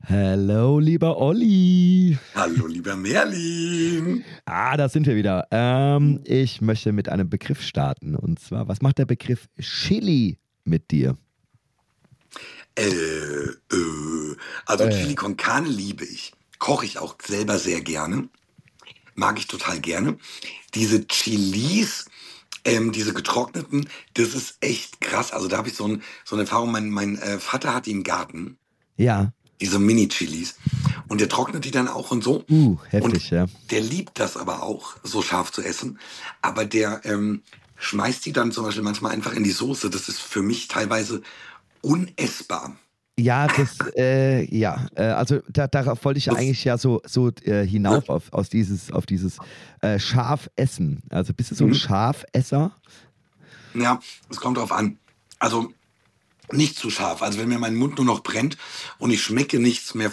Hallo, lieber Olli. Hallo, lieber Merlin. Da sind wir wieder. Ich möchte mit einem Begriff starten. Und zwar, was macht der Begriff Chili mit dir? Äh, also Chili con Carne liebe ich. Koche ich auch selber sehr gerne. Mag ich total gerne. Diese Chilis, diese getrockneten, das ist echt krass. Also da habe ich so eine Erfahrung. Mein Vater hat die im Garten, Ja. diese Mini-Chilis. Und der trocknet die dann auch und so. Und Heftig, ja. der liebt das aber auch, so scharf zu essen. Aber der schmeißt die dann zum Beispiel manchmal einfach in die Soße. Das ist für mich teilweise unessbar. Ja, also darauf wollte ich Das, eigentlich ja so hinauf auf dieses Schafessen. Also bist du so ein mhm. Schafesser? Ja, es kommt drauf an. Also nicht zu scharf. Also wenn mir mein Mund nur noch brennt und ich schmecke nichts mehr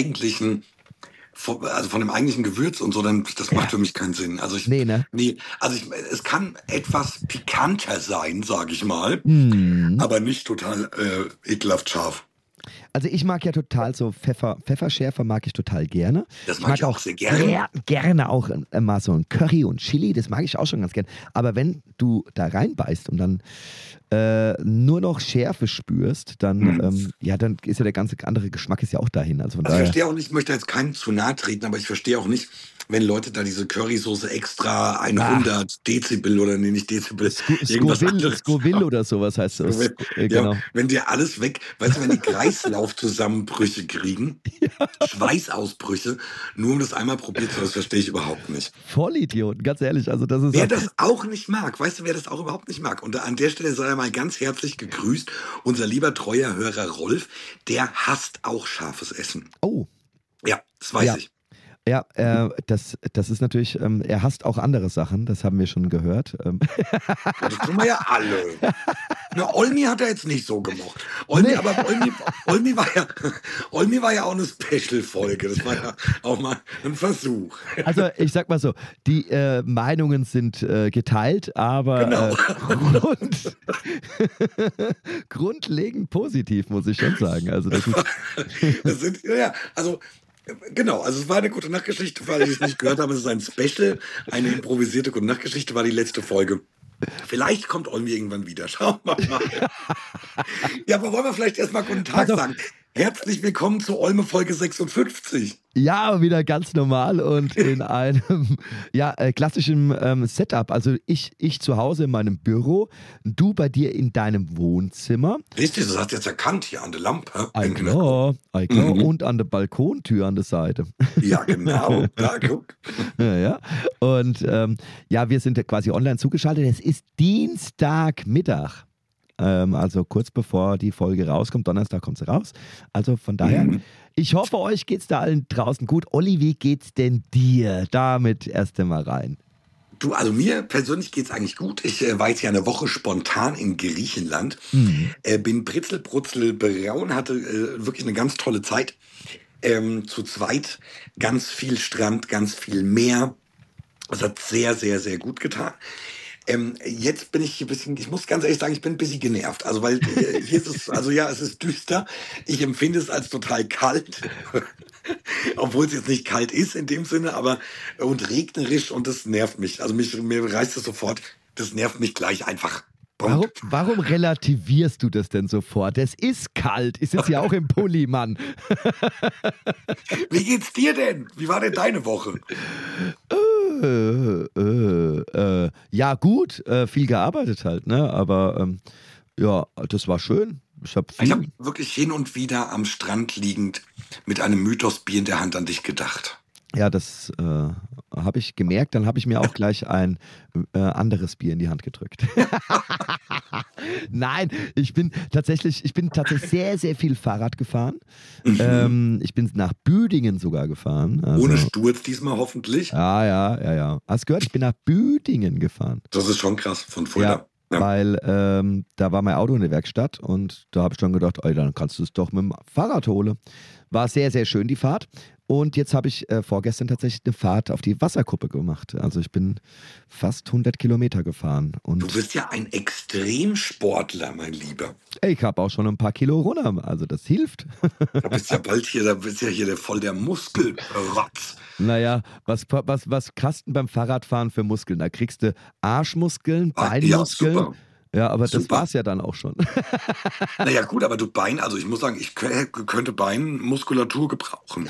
also von dem eigentlichen Gewürz und so, dann das macht Ja. für mich keinen Sinn. Nee, ne? Es kann etwas pikanter sein, sage ich mal, Hm. aber nicht total ekelhaft scharf. Also ich mag ja total so Pfefferschärfe mag ich total gerne. Das Ich mag mag ich auch auch sehr gerne. gerne auch mal so ein Curry und Chili, das mag ich auch schon ganz gern. Aber wenn du da reinbeißt und dann nur noch Schärfe spürst, dann, Hm. dann ist ja der ganze andere Geschmack ist ja auch dahin. Also von Also ich daher, verstehe auch nicht, ich möchte jetzt keinem zu nahe treten, aber ich verstehe auch nicht, wenn Leute da diese Currysoße extra ach, 100 Dezibel oder nee, nicht Dezibel, irgendwas Scoville, anderes. Scoville oder sowas heißt das. Ja, Genau. wenn dir alles weg, weißt du, wenn die Kreislaufzusammenbrüche kriegen, Schweißausbrüche, nur um das einmal probiert zu haben, das verstehe ich überhaupt nicht. Vollidioten, ganz ehrlich. Also das ist Wer das auch nicht mag, weißt du, wer das auch überhaupt nicht mag? Und an der Stelle sei er mal ganz herzlich gegrüßt, unser lieber treuer Hörer Rolf, der hasst auch scharfes Essen. oh, Ja, das weiß ja. ich. Ja, das ist natürlich, er hasst auch andere Sachen, das haben wir schon gehört. Ja, das tun wir ja alle. Na, Olmi hat er jetzt nicht so gemocht. Nee. Olmi war ja auch eine Special-Folge. Das war ja auch mal ein Versuch. Also ich sag mal so, die Meinungen sind geteilt, aber Genau. grundlegend positiv, muss ich schon sagen. Also das ist, Genau, also es war eine gute Nachtgeschichte, weil ich es nicht gehört habe. Es ist ein Special, eine improvisierte gute Nachtgeschichte war die letzte Folge. Vielleicht kommt Olmi irgendwann wieder. Schauen wir mal. Ja, aber wollen wir vielleicht erstmal guten Tag sagen? Herzlich willkommen zu Olme Folge 56. ja, wieder ganz normal und in einem klassischen Setup. Also ich zu Hause in meinem Büro, du bei dir in deinem Wohnzimmer. Richtig, das hast du jetzt erkannt hier an der Lampe. Klar. Und an der Balkontür an der Seite. Ja, genau. Da, guck. Ja. Und wir sind ja quasi online zugeschaltet. Es ist Dienstagmittag. Also kurz bevor die Folge rauskommt. Donnerstag kommt sie raus. Also von daher, ich hoffe, euch geht's da allen draußen gut. Olli, wie geht's denn dir? Damit erst einmal rein. Du, also mir persönlich geht's eigentlich gut. Ich war jetzt ja eine Woche spontan in Griechenland. Bin britzelbrutzel braun, hatte wirklich eine ganz tolle Zeit. Zu zweit, ganz viel Strand, ganz viel Meer. Das hat sehr, sehr, sehr gut getan. Jetzt bin ich ein bisschen, ich muss ganz ehrlich sagen, ich bin ein bisschen genervt. Also, weil hier ist es, also ja, es ist düster. Ich empfinde es als total kalt. Obwohl es jetzt nicht kalt ist in dem Sinne, aber und regnerisch und das nervt mich. Also mir reißt es sofort, das nervt mich gleich einfach. Warum relativierst du das denn sofort? Es ist kalt. Ich sitze ja auch im Pulli, Mann. Wie geht's dir denn? Wie war denn deine Woche? Ja, gut. Viel gearbeitet halt, ne? Aber das war schön. Ich habe wirklich hin und wieder am Strand liegend mit einem Mythos-Bier in der Hand an dich gedacht. Ja, das habe ich gemerkt. Dann habe ich mir auch gleich ein anderes Bier in die Hand gedrückt. Nein, ich bin tatsächlich sehr, sehr viel Fahrrad gefahren. Ich bin nach Büdingen sogar gefahren. Also, ohne Sturz diesmal hoffentlich. Ja. Hast du gehört? Ich bin nach Büdingen gefahren. Das ist schon krass, von Fulda. Ja. Weil da war mein Auto in der Werkstatt und da habe ich dann gedacht, dann kannst du es doch mit dem Fahrrad holen. War sehr, sehr schön, die Fahrt. Und jetzt habe ich vorgestern tatsächlich eine Fahrt auf die Wasserkuppe gemacht. Also ich bin fast 100 Kilometer gefahren. Du Und bist ja ein Extremsportler, mein Lieber. ich habe auch schon ein paar Kilo runter. Also das hilft. Da bist ja hier voll der Muskelprotz. Naja, was kriegst du beim Fahrradfahren für Muskeln? Da kriegst du Arschmuskeln, Ja, Beinmuskeln. super. Ja, aber das Super. war's ja dann auch schon. Naja, gut, aber du Bein, also ich muss sagen, ich könnte Beinmuskulatur gebrauchen.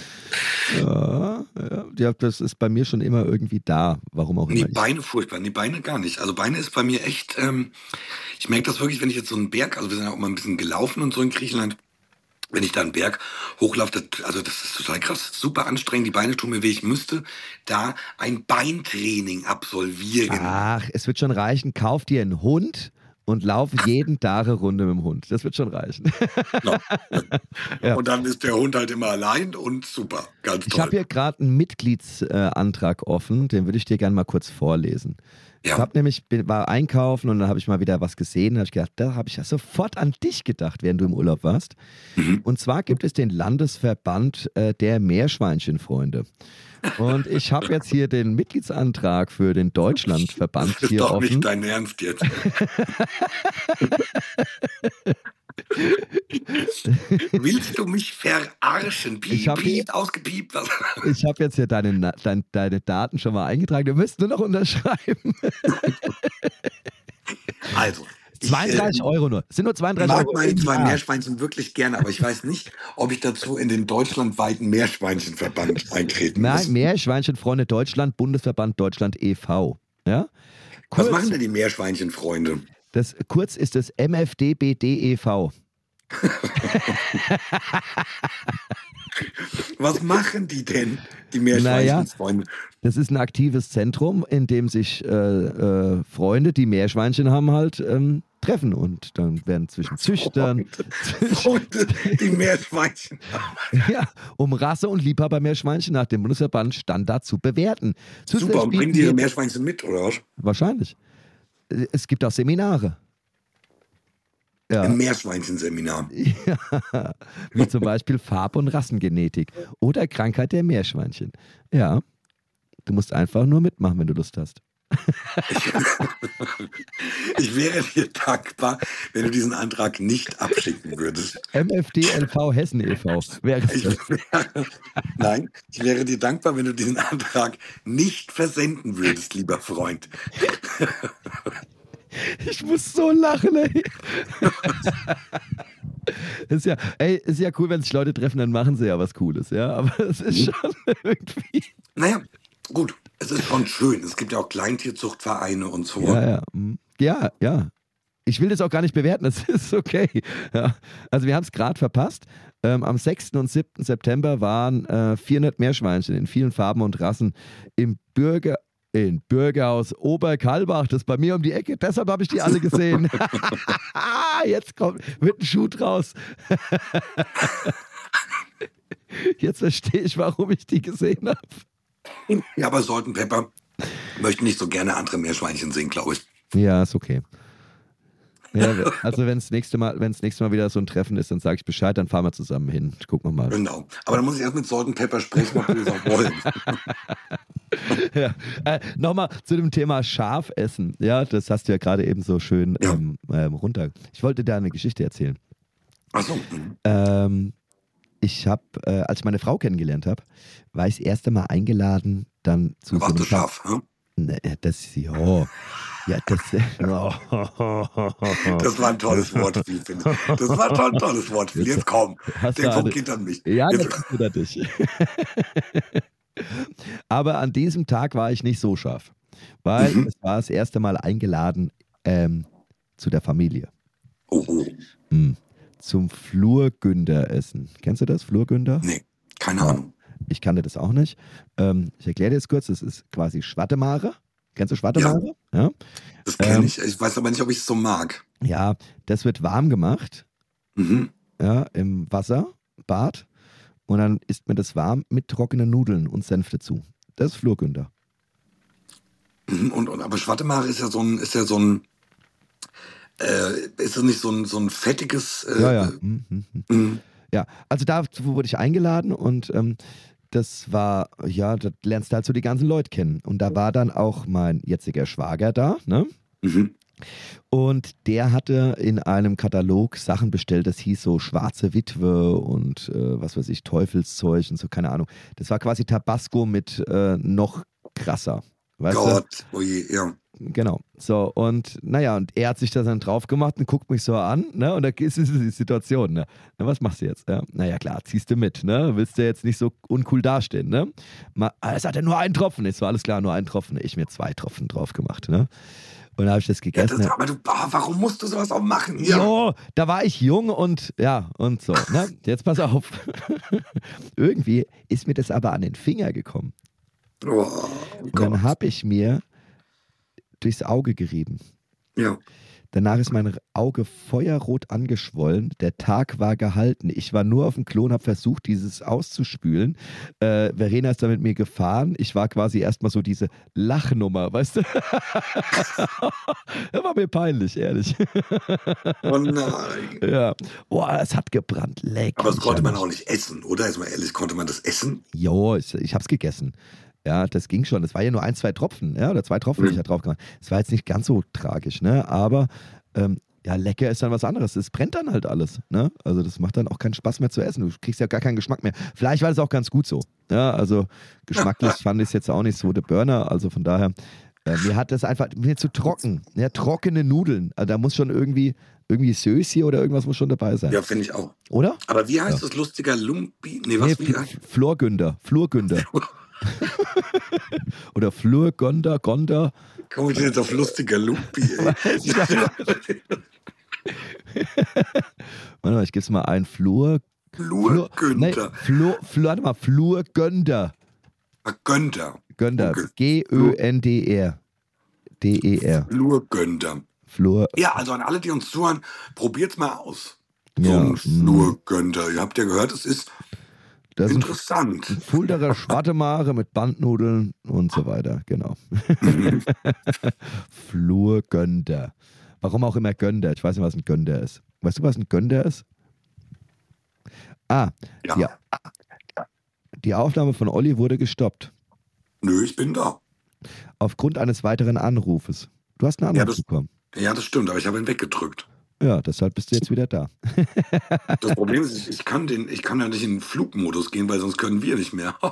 Ja, das ist bei mir schon immer irgendwie da. Warum auch Nee, immer. Beine furchtbar. Nee, Beine gar nicht. Also Beine ist bei mir echt, ich merke das wirklich, wenn ich jetzt so einen Berg, also wir sind ja auch mal ein bisschen gelaufen und so in Griechenland, wenn ich da einen Berg hochlaufe, also das ist total krass, super anstrengend, die Beine tun mir weh, ich müsste da ein Beintraining absolvieren. Ach, es wird schon reichen. Kauf dir einen Hund und lauf jeden Tag eine Runde mit dem Hund. Das wird schon reichen. No. Ja. Und dann ist der Hund halt immer allein und super, ganz Ich habe toll. hier gerade einen Mitgliedsantrag offen, den würde ich dir gerne mal kurz vorlesen. Ich Ja. habe nämlich, war einkaufen und dann habe ich mal wieder was gesehen. Da habe ich gedacht, da habe ich ja sofort an dich gedacht, während du im Urlaub warst. Mhm. Und zwar gibt es den Landesverband der Meerschweinchenfreunde. Und ich habe jetzt hier den Mitgliedsantrag für den Deutschlandverband Das ist hier doch nicht offen. dein Ernst jetzt. Willst du mich verarschen? Ich hab hier- Ausgepiept. Was? Ich habe jetzt hier deine Daten schon mal eingetragen. Du müsst nur noch unterschreiben. Also, 32 Euro nur. Es sind nur 32 mag Euro. meine im zwei Jahr. Meerschweinchen wirklich gerne, aber ich weiß nicht, ob ich dazu in den deutschlandweiten Meerschweinchenverband eintreten muss. Nein, Meerschweinchenfreunde Deutschland, Bundesverband Deutschland e.V. Ja? Was Kurz, machen denn die Meerschweinchenfreunde? kurz ist es MFDBD e.V. Was machen die denn, die Naja, Meerschweinchenfreunde? das ist ein aktives Zentrum, in dem sich Freunde, die Meerschweinchen haben, halt treffen. Und dann werden zwischen Züchtern, Freunde, die Meerschweinchen. ja, um Rasse und Liebhaber Meerschweinchen nach dem Bundesverband Standard zu bewerten. Zusätzlich Super, und bringen bieten die ihre wir- Meerschweinchen mit, oder was? Wahrscheinlich. Es gibt auch Seminare. Ja. Ein Meerschweinchenseminar. Ja, wie zum Beispiel Farb- und Rassengenetik oder Krankheit der Meerschweinchen. Ja, du musst einfach nur mitmachen, wenn du Lust hast. Ich wäre dir dankbar, wenn du diesen Antrag nicht abschicken würdest. MFDLV Hessen e.V. wäre es. Nein, ich wäre dir dankbar, wenn du diesen Antrag nicht versenden würdest, lieber Freund. Ich muss so lachen, ey. Ist ja cool, wenn sich Leute treffen, dann machen sie ja was Cooles, ja. Aber es ist schon irgendwie. Naja, gut, es ist schon schön. Es gibt ja auch Kleintierzuchtvereine und so. Ja. Ich will das auch gar nicht bewerten, das ist okay. Ja. Also wir haben es gerade verpasst. Am 6. und 7. September waren 400 Meerschweinchen in vielen Farben und Rassen im Bürgerhaus Oberkalbach, das ist bei mir um die Ecke, deshalb habe ich die alle gesehen. Jetzt wird ein Schuh draus. Jetzt verstehe ich, warum ich die gesehen habe. Ja, aber Salt and Pepper möchten nicht so gerne andere Meerschweinchen sehen, glaube ich. Ja, ist okay. Ja, also wenn das nächste Mal wieder so ein Treffen ist, dann sage ich Bescheid, dann fahren wir zusammen hin. Gucken wir mal. Genau. Aber dann muss ich erst mit Salt and Pepper sprechen, ob wir das auch wollen. Ja. Nochmal zu dem Thema Schafessen. Ja, das hast du ja gerade eben so schön runter. Ich wollte dir eine Geschichte erzählen. Ach so. Ich habe, als ich meine Frau kennengelernt habe, war ich das erste Mal eingeladen, dann zu Du warst das Schaf, hm? Ne, das, ja. Ja, das. Das war ein tolles Wortspiel, finde ich. Das war schon ein tolles Wortspiel. Jetzt komm, der Punkt geht an mich. Ja, Jetzt, das ist wieder dich. Aber an diesem Tag war ich nicht so scharf, weil es war das erste Mal eingeladen zu der Familie. oh. Zum Flurgünder-Essen. Kennst du das, Flurgünder? Nee, keine Ahnung. Ich kannte das auch nicht. Ich erkläre dir das kurz. Das ist quasi Schwattemare. Kennst du Schwattemare? Ja. Das kenne ich. Ich weiß aber nicht, ob ich es so mag. Ja, das wird warm gemacht. Mhm. Ja, im Wasserbad. Und dann isst man das warm mit trockenen Nudeln und Senf dazu. Das ist Flurgünder. Mhm. Aber Schwattemare ist ja so ein, ist das nicht so ein fettiges. Ja. Ja, also dazu wurde ich eingeladen und das war, ja, da lernst du halt so die ganzen Leute kennen. Und da war dann auch mein jetziger Schwager da, ne? Mhm. Und der hatte in einem Katalog Sachen bestellt, das hieß so Schwarze Witwe und was weiß ich, Teufelszeug und so, keine Ahnung. Das war quasi Tabasco mit noch krasser, weißt du? Gott, oje, ja. Genau. So, und naja, und er hat sich da dann drauf gemacht und guckt mich so an, ne? Und da ist die Situation, ne? Na, was machst du jetzt? Ja? Naja, klar, ziehst du mit, ne? Willst du jetzt nicht so uncool dastehen, ne? Es hat ja nur einen Tropfen. Ich so, alles klar, nur einen Tropfen. Ich mir 2 Tropfen drauf gemacht, ne? Und dann habe ich das Ja, gegessen. aber warum musst du sowas auch machen? Ja. Jo, da war ich jung und ja, und so. Ne? Jetzt pass auf. Irgendwie ist mir das aber an den Finger gekommen. Oh, Und dann habe ich mir durchs Auge gerieben. Ja. Danach ist mein Auge feuerrot angeschwollen. Der Tag war gehalten. Ich war nur auf dem Klo und habe versucht, dieses auszuspülen. Verena ist da mit mir gefahren. Ich war quasi erstmal so diese Lachnummer, weißt du? Das war mir peinlich, ehrlich. Oh nein. Ja. Boah, es hat gebrannt. Leck. Aber das konnte man auch nicht essen, oder? Jetzt mal ehrlich, konnte man das essen? Jo, ich hab's gegessen. Ja, das ging schon. Das war ja nur 1, 2 Tropfen, ja, oder 2 Tropfen, die ich da drauf gemacht. Es war jetzt nicht ganz so tragisch, ne? Aber ja, lecker ist dann was anderes. Es brennt dann halt alles, ne? Also das macht dann auch keinen Spaß mehr zu essen. Du kriegst ja gar keinen Geschmack mehr. Vielleicht war das auch ganz gut so. Ja, also geschmacklich fand ich es jetzt auch nicht so der Burner. Also von daher, mir hat das einfach, mir zu trocken. Ja, trockene Nudeln. Also da muss schon irgendwie Sösi oder irgendwas muss schon dabei sein. Ja, finde ich auch. Oder? Aber wie heißt das lustige Lumpi? Nee, was? Nee, Florgünder. Oder Gonda. Komme ich denn jetzt auf lustiger Lumpi, ey? Warte mal, ich gebe es mal ein. Flurgünder. Warte mal, Flurgönder. Gönder. Gönder. Okay. G-Ö-N-D-R. D-E-R. Flurgönder. Flur. Ja, also an alle, die uns zuhören, probiert's mal aus. So Ja, ein Flurgönder. Ihr habt ja gehört, es ist Das ist interessant. ein Fulderer Schwartemare mit Bandnudeln und so weiter. Genau. Flurgönder. Warum auch immer Gönder? Ich weiß nicht, was ein Gönder ist. Weißt du, was ein Gönder ist? Ja. Die Aufnahme von Olli wurde gestoppt. Nö, ich bin da. Aufgrund eines weiteren Anrufes. Du hast einen Anruf bekommen. Ja, das stimmt, aber ich habe ihn weggedrückt. Ja, deshalb bist du jetzt wieder da. Das Problem ist, ich kann ja nicht in den Flugmodus gehen, weil sonst können wir nicht mehr.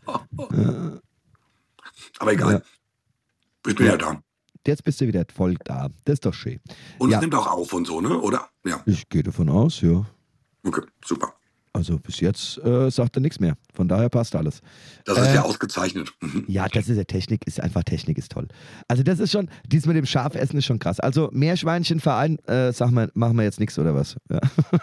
Aber egal. Ja. Ich bin ja da. Jetzt bist du wieder voll da. Das ist doch schön. Und Ja. es nimmt auch auf und so, ne? Oder? Ja. Ich gehe davon aus, ja. Okay, super. Also bis jetzt sagt er nichts mehr. Von daher passt alles. Das ist ja ausgezeichnet. Mhm. Ja, das ist ja Technik ist toll. Also das ist schon, dies mit dem Schafessen ist schon krass. Also Meerschweinchenverein, sag mal, machen wir jetzt nichts oder was? Ja.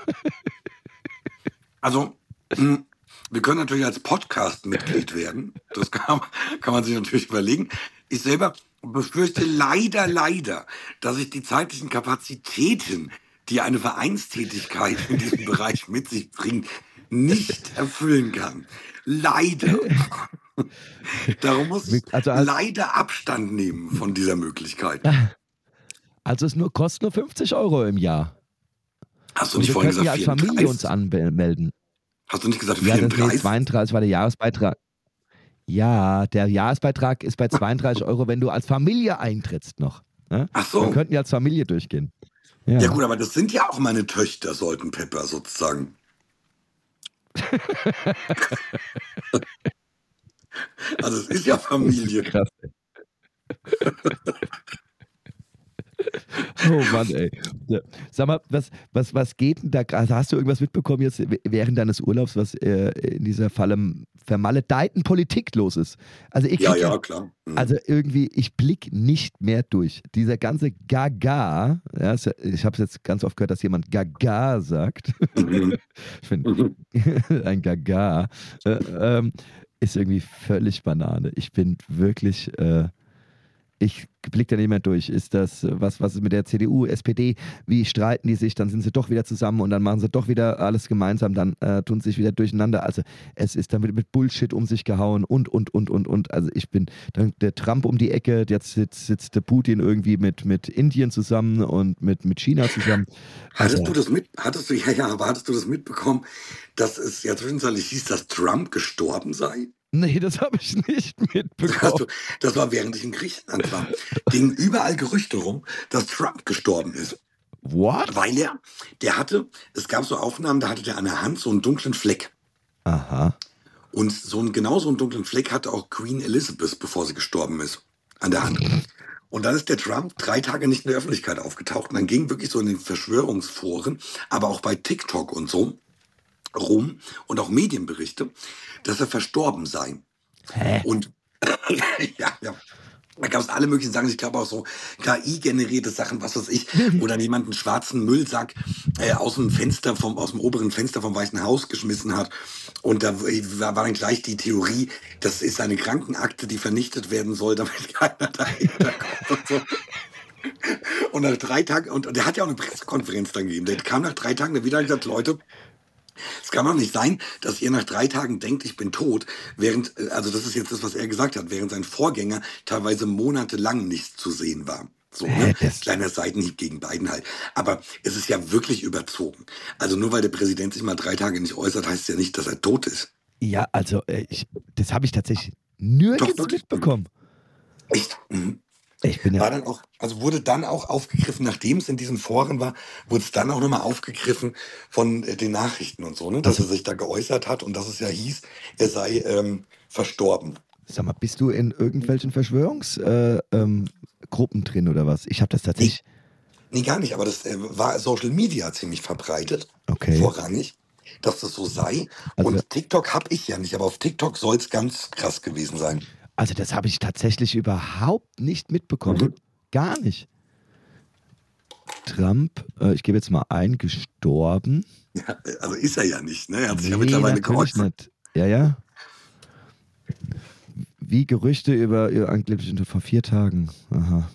Also, wir können natürlich als Podcast-Mitglied werden. Das kann man sich natürlich überlegen. Ich selber befürchte leider, dass ich die zeitlichen Kapazitäten, die eine Vereinstätigkeit in diesem Bereich mit sich bringt, nicht erfüllen kann. Leider. Darum muss ich leider Abstand nehmen von dieser Möglichkeit. Also es kostet nur 50 € im Jahr. Hast du nicht vorhin gesagt, wir als Familie uns anmelden. Hast du nicht gesagt 34? 34? Ja, 32 war der Jahresbeitrag. Ja, der Jahresbeitrag ist bei 32 €, wenn du als Familie eintrittst noch. Ne? Ach so. Wir könnten ja als Familie durchgehen. Ja gut, aber das sind ja auch meine Töchter, sollten Pepper sozusagen. Also es ist ja Familie. Krass. Oh Mann, ey. Sag mal, was geht denn da gerade? Hast du irgendwas mitbekommen jetzt während deines Urlaubs, was in dieser vermaledeiten Politik los ist? Also Ja, klar. Mhm. Also irgendwie, ich blick nicht mehr durch. Dieser ganze Gaga, ja, ich habe es jetzt ganz oft gehört, dass jemand Gaga sagt. Mhm. Ich finde, ein Gaga ist irgendwie völlig Banane. Ich bin wirklich, Ich blicke da nicht mehr durch. Ist das, was ist mit der CDU, SPD? Wie streiten die sich? Dann sind sie doch wieder zusammen und dann machen sie doch wieder alles gemeinsam, dann tun sie sich wieder durcheinander. Also es ist dann mit Bullshit um sich gehauen und. Also ich bin dann der Trump um die Ecke, jetzt sitzt der Putin irgendwie mit Indien zusammen und mit China zusammen. Hattest du das mitbekommen, dass es ja zwischenzeitlich hieß, dass Trump gestorben sei? Nee, das habe ich nicht mitbekommen. Das war, während ich in Griechenland war. Gingen überall Gerüchte rum, dass Trump gestorben ist. What? Weil es gab so Aufnahmen, da hatte der an der Hand so einen dunklen Fleck. Aha. Und genau so einen dunklen Fleck hatte auch Queen Elizabeth, bevor sie gestorben ist, an der Hand. Und dann ist der Trump 3 Tage nicht in der Öffentlichkeit aufgetaucht. Und dann ging wirklich so in den Verschwörungsforen, aber auch bei TikTok und so rum und auch Medienberichte, dass er verstorben sei. Hä? Und ja. Da gab es alle möglichen Sachen, ich glaube auch so KI-generierte Sachen, was weiß ich, wo dann jemand einen schwarzen Müllsack aus dem oberen Fenster vom Weißen Haus geschmissen hat. Und da war dann gleich die Theorie, das ist eine Krankenakte, die vernichtet werden soll, damit keiner dahinter kommt und so. Und nach 3 Tagen, und der hat ja auch eine Pressekonferenz dann gegeben, der kam nach 3 Tagen wieder und gesagt, Leute, es kann doch nicht sein, dass ihr nach 3 Tagen denkt, ich bin tot, also das ist jetzt das, was er gesagt hat, während sein Vorgänger teilweise monatelang nichts zu sehen war. So, ne? Kleiner Seitenhieb gegen Biden halt. Aber es ist ja wirklich überzogen. Also nur weil der Präsident sich mal 3 Tage nicht äußert, heißt es ja nicht, dass er tot ist. Ja, also das habe ich tatsächlich nirgends mitbekommen. Echt? Mhm. Wurde dann auch aufgegriffen, nachdem es in diesen Foren war, wurde es dann auch nochmal aufgegriffen von den Nachrichten und so, ne? Dass er sich da geäußert hat und dass es ja hieß, er sei verstorben. Sag mal, bist du in irgendwelchen Verschwörungsgruppen drin oder was? Ich habe das tatsächlich... Nee, gar nicht, aber das war Social Media ziemlich verbreitet, vorrangig, dass das so sei. Also, und TikTok habe ich ja nicht, aber auf TikTok soll es ganz krass gewesen sein. Also das habe ich tatsächlich überhaupt nicht mitbekommen. Mhm. Gar nicht. Trump, ich gebe jetzt mal ein, gestorben. Ja, also ist er ja nicht, ne? Er hat sich ja mittlerweile geäußert. Ja. Wie Gerüchte über angeblich vor 4 Tagen. Aha.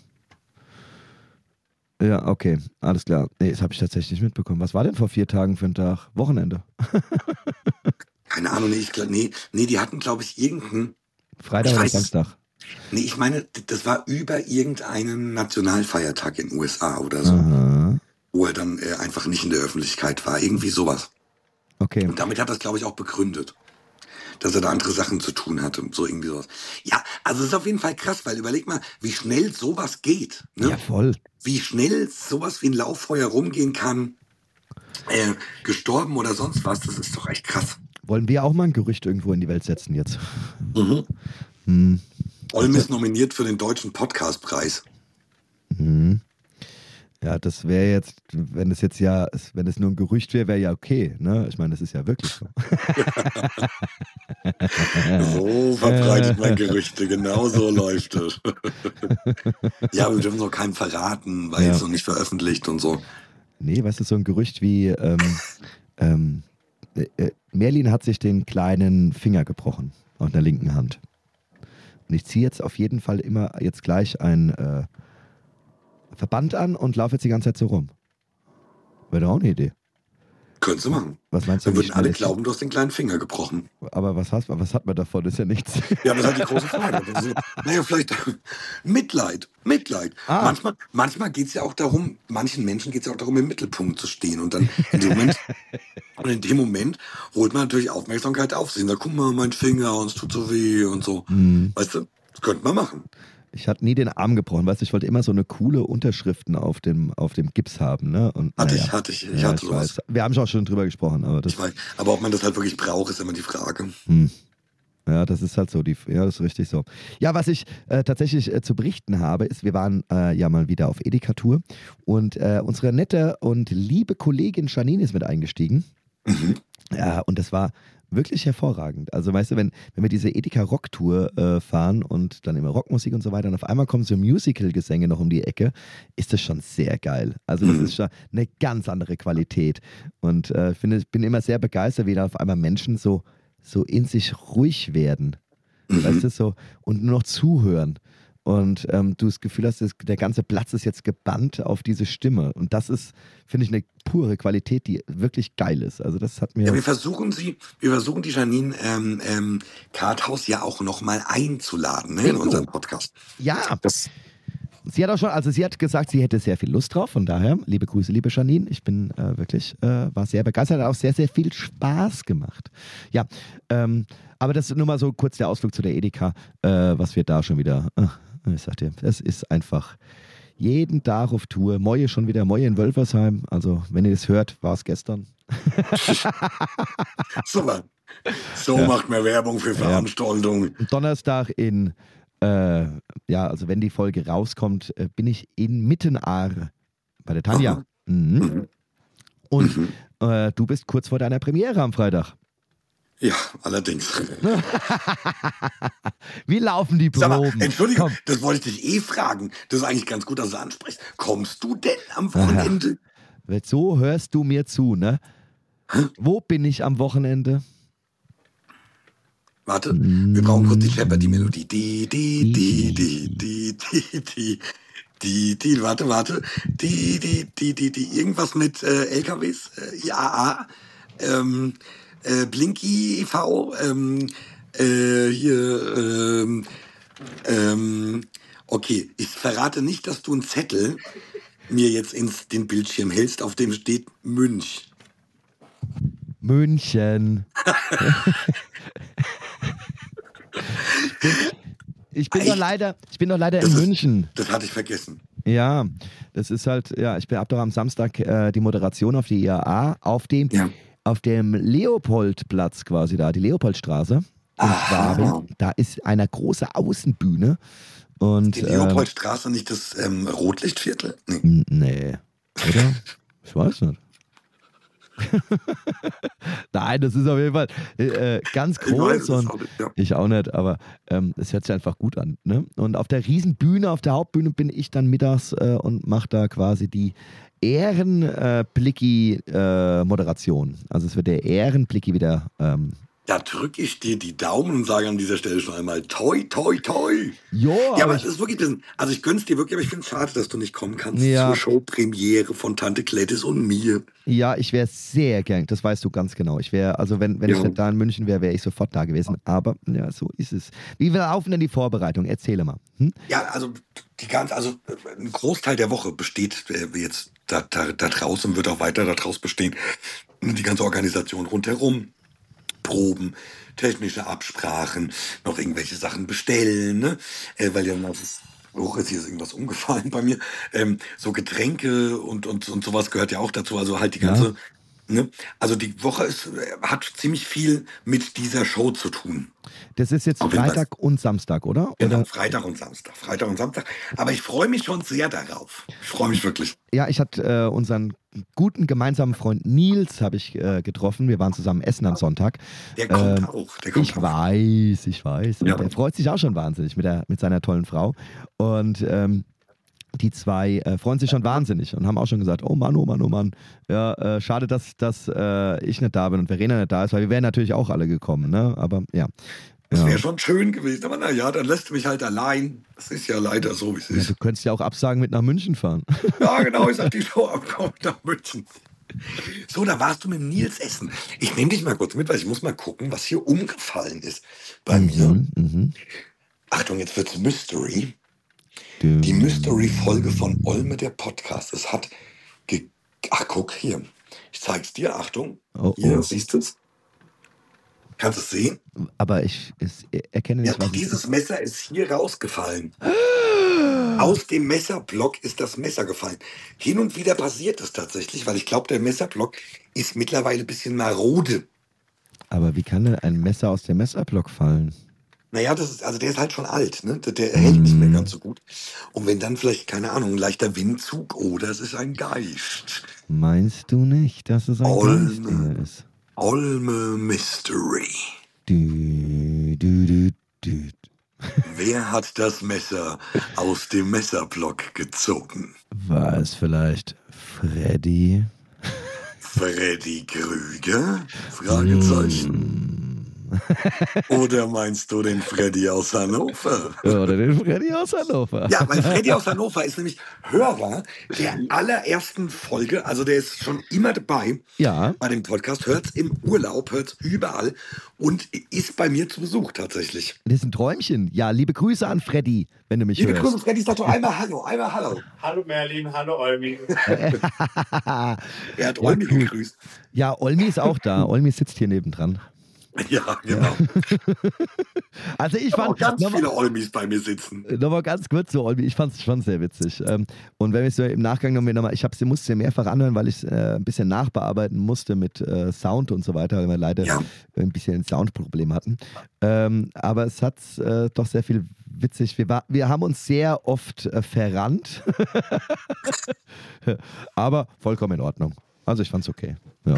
Ja, okay, alles klar. Nee, das habe ich tatsächlich nicht mitbekommen. Was war denn vor 4 Tagen für ein Tag? Wochenende? Keine Ahnung, die hatten, glaube ich, irgendeinen... Freitag oder Samstag? Nee, ich meine, das war über irgendeinen Nationalfeiertag in den USA oder so. Aha. Wo er dann einfach nicht in der Öffentlichkeit war. Irgendwie sowas. Okay. Und damit hat er es, glaube ich, auch begründet. Dass er da andere Sachen zu tun hatte. So irgendwie sowas. Ja, also es ist auf jeden Fall krass, weil überleg mal, wie schnell sowas geht. Ne? Ja, voll. Wie schnell sowas wie ein Lauffeuer rumgehen kann. Gestorben oder sonst was, das ist doch echt krass. Wollen wir auch mal ein Gerücht irgendwo in die Welt setzen jetzt? Mhm. Olm ist nominiert für den Deutschen Podcastpreis. Mhm. Ja, das wäre jetzt, wenn es nur ein Gerücht wäre ja okay, ne? Ich meine, das ist ja wirklich so. So verbreitet man Gerüchte, genau so läuft es. Ja, aber wir dürfen es auch keinem verraten, weil es noch nicht veröffentlicht und so. Nee, weißt du, so ein Gerücht wie Merlin hat sich den kleinen Finger gebrochen auf der linken Hand. Und ich ziehe jetzt auf jeden Fall immer jetzt gleich ein Verband an und laufe jetzt die ganze Zeit so rum. Wäre doch auch eine Idee. Könntest du machen. Was meinst du? Dann würden alle glauben, du hast den kleinen Finger gebrochen. Aber was hat man davon? Das ist ja nichts. Ja, das ist halt die große Frage. Naja, vielleicht Mitleid. Manchmal geht es ja auch darum, manchen Menschen geht es ja auch darum, im Mittelpunkt zu stehen. Und dann in dem Moment holt man natürlich Aufmerksamkeit auf sich. Und sagt, guck mal, mein Finger, und es tut so weh und so. Weißt du, das könnte man machen. Ich hatte nie den Arm gebrochen, weißt du, ich wollte immer so eine coole Unterschriften auf dem Gips haben, ne? Und, hatte ich sowas. Wir haben auch schon drüber gesprochen, aber ich weiß, aber ob man das halt wirklich braucht, ist immer die Frage. Ja, das ist halt so, das ist richtig so. Ja, was ich tatsächlich zu berichten habe, ist, wir waren ja mal wieder auf Edeka-Tour und unsere nette und liebe Kollegin Janine ist mit eingestiegen. Ja, und das war wirklich hervorragend. Also weißt du, wenn wir diese Edeka-Rock-Tour fahren und dann immer Rockmusik und so weiter und auf einmal kommen so Musical-Gesänge noch um die Ecke, ist das schon sehr geil. Also das ist schon eine ganz andere Qualität. Und ich bin immer sehr begeistert, wie da auf einmal Menschen so in sich ruhig werden. Weißt du, so und nur noch zuhören. und du das Gefühl hast, der ganze Platz ist jetzt gebannt auf diese Stimme. Und das ist, finde ich, eine pure Qualität, die wirklich geil ist. Also das hat mir... Ja, wir versuchen die Janine Karthaus ja auch nochmal einzuladen, ne, in unseren Podcast. Ja, sie hat auch schon, also sie hat gesagt, sie hätte sehr viel Lust drauf. Von daher, liebe Grüße, liebe Janine. Ich bin war sehr begeistert, hat auch sehr, sehr viel Spaß gemacht. Ja, aber das ist nur mal so kurz der Ausflug zu der Edeka, was wir da schon wieder, ich sag dir, es ist einfach jeden Tag auf Tour. Moje schon wieder, Moje in Wölfersheim. Also, wenn ihr das hört, war es gestern. Super. So macht man Werbung für Veranstaltungen. Donnerstag in also wenn die Folge rauskommt, bin ich in Mittenaar bei der Tanja. Mhm. Und du bist kurz vor deiner Premiere am Freitag. Ja, allerdings. Wie laufen die Proben? Sag mal, Entschuldigung, das wollte ich dich fragen. Das ist eigentlich ganz gut, dass du ansprichst. Kommst du denn am Wochenende? So hörst du mir zu, ne? Wo bin ich am Wochenende? Warte, wir brauchen kurz die Jeopardy-Melodie. Warte. Irgendwas mit LKWs, IAA, Blinky e.V., okay, ich verrate nicht, dass du einen Zettel mir jetzt den Bildschirm hältst, auf dem steht Münch. München. Ich bin doch leider in München. Das hatte ich vergessen. Ja, das ist halt, ich habe doch am Samstag die Moderation auf die IAA auf dem Leopoldplatz quasi da, die Leopoldstraße in Schwabing. Da ist eine große Außenbühne. Und, die Leopoldstraße, nicht das Rotlichtviertel? Nee. Oder? Ich weiß nicht. Nein, das ist auf jeden Fall ganz groß ich auch nicht, aber es hört sich einfach gut an. Ne? Und auf der Riesenbühne, auf der Hauptbühne bin ich dann mittags und mache da quasi die Ehrenblicki-Moderation. Also es wird der Ehrenblicki wieder... Da drücke ich dir die Daumen und sage an dieser Stelle schon einmal toi, toi, toi. Jo, ja, aber es ist wirklich ein bisschen, also ich gönn's dir wirklich, aber ich finde es schade, dass du nicht kommen kannst zur Showpremiere von Tante Gladys und mir. Ja, ich wäre sehr gern, das weißt du ganz genau. Ich wäre, also wenn ich nicht da in München wäre, wäre ich sofort da gewesen. Aber ja, so ist es. Wie laufen denn die Vorbereitungen? Erzähle mal. Ja, also ein Großteil der Woche besteht jetzt da draußen, wird auch weiter da draus bestehen. Die ganze Organisation rundherum. Proben, technische Absprachen, noch irgendwelche Sachen bestellen, ne? Weil ja jetzt hier ist irgendwas umgefallen bei mir. So Getränke und sowas gehört ja auch dazu. Also halt die ganze, ne? Also die Woche hat ziemlich viel mit dieser Show zu tun. Das ist jetzt Freitag und Samstag, oder? Genau, Freitag und Samstag. Aber ich freue mich schon sehr darauf. Ich freue mich wirklich. Ja, ich hatte unseren guten gemeinsamen Freund Nils habe ich getroffen. Wir waren zusammen essen am Sonntag. Der kommt auch. Ich weiß. Und der freut sich auch schon wahnsinnig mit seiner tollen Frau. Und die zwei freuen sich schon wahnsinnig und haben auch schon gesagt, oh Mann. Ja, schade, dass ich nicht da bin und Verena nicht da ist, weil wir wären natürlich auch alle gekommen. Ne? Aber ja. Das wäre schon schön gewesen, aber naja, dann lässt du mich halt allein. Das ist ja leider so, wie es ist. Du könntest ja auch absagen mit nach München fahren. Ja, genau, ich sag die Show abkommt nach München. So, da warst du mit Nils essen. Ich nehme dich mal kurz mit, weil ich muss mal gucken, was hier umgefallen ist bei mir. Achtung, jetzt wird's Mystery. Die Mystery-Folge von Olme, der Podcast. Es hat Ach, guck hier. Ich zeig's dir, Achtung. Hier, siehst du es? Kannst du es sehen? Aber ich erkenne nicht, was dieses Messer ist hier rausgefallen. Aus dem Messerblock ist das Messer gefallen. Hin und wieder passiert es tatsächlich, weil ich glaube, der Messerblock ist mittlerweile ein bisschen marode. Aber wie kann denn ein Messer aus dem Messerblock fallen? Naja, der ist halt schon alt, ne? Der hält nicht mehr ganz so gut. Und wenn dann vielleicht, keine Ahnung, ein leichter Windzug oder es ist ein Geist. Meinst du nicht, dass es ein Geist hier ist? Olme Mystery. Wer hat das Messer aus dem Messerblock gezogen? War es vielleicht Freddy? Freddy Krüger? Fragezeichen. Oder meinst du den Freddy aus Hannover? Oder den Freddy aus Hannover. Ja, weil Freddy aus Hannover ist nämlich Hörer der allerersten Folge. Also der ist schon immer dabei Ja. bei dem Podcast. Hört's im Urlaub, hört's überall und ist bei mir zu Besuch tatsächlich. Das ist ein Träumchen. Ja, liebe Grüße an Freddy, wenn du mich Liebe hörst. Grüße, Freddy, sag doch einmal Hallo, einmal Hallo. Hallo Merlin, hallo Olmi. Er hat Olmi gegrüßt. Ja, Olmi ist auch da. Olmi sitzt hier nebendran. Ja, genau. Also ich Ich fand auch ganz viele Olmis bei mir sitzen. Nochmal ganz kurz so, Olmi, ich fand es schon sehr witzig. Und wenn ich so im Nachgang nochmal, musste sie mehrfach anhören, weil ich ein bisschen nachbearbeiten musste mit Sound und so weiter, weil wir leider ein bisschen ein Soundproblem hatten. Aber es hat doch sehr viel witzig. Wir haben uns sehr oft verrannt. Aber vollkommen in Ordnung. Also ich fand's okay. Ja.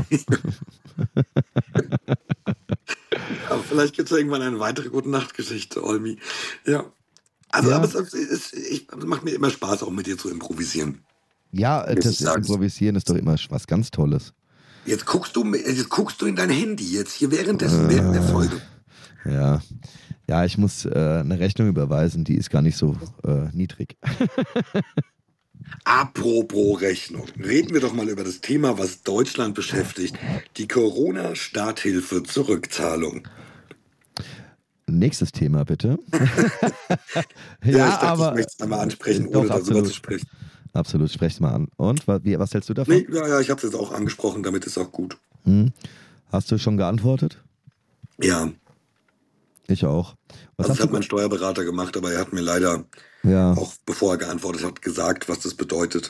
Aber vielleicht gibt es irgendwann eine weitere Gute-Nacht-Geschichte, Olmi. Ja. Also, Ja. aber es macht mir immer Spaß, auch mit dir zu improvisieren. Ja, Muss das ich sagen. Improvisieren ist doch immer was ganz Tolles. Jetzt guckst du in dein Handy, jetzt hier während der Folge. Ja. Ja, ich muss eine Rechnung überweisen, die ist gar nicht so niedrig. Apropos Rechnung, reden wir doch mal über das Thema, was Deutschland beschäftigt. Die Corona-Starthilfe Zurückzahlung. Nächstes Thema, bitte. Ich möchte es einmal ansprechen, Doch, ohne darüber absolut. zu sprechen. Absolut, sprech's mal an. Und, was hältst du davon? Nee, ja, ich habe es jetzt auch angesprochen, damit ist auch gut. Hast du schon geantwortet? Ja, Ich auch. Was also das hast hat du? mein Steuerberater gemacht, aber er hat mir leider, Ja, auch bevor er geantwortet hat, gesagt, was das bedeutet.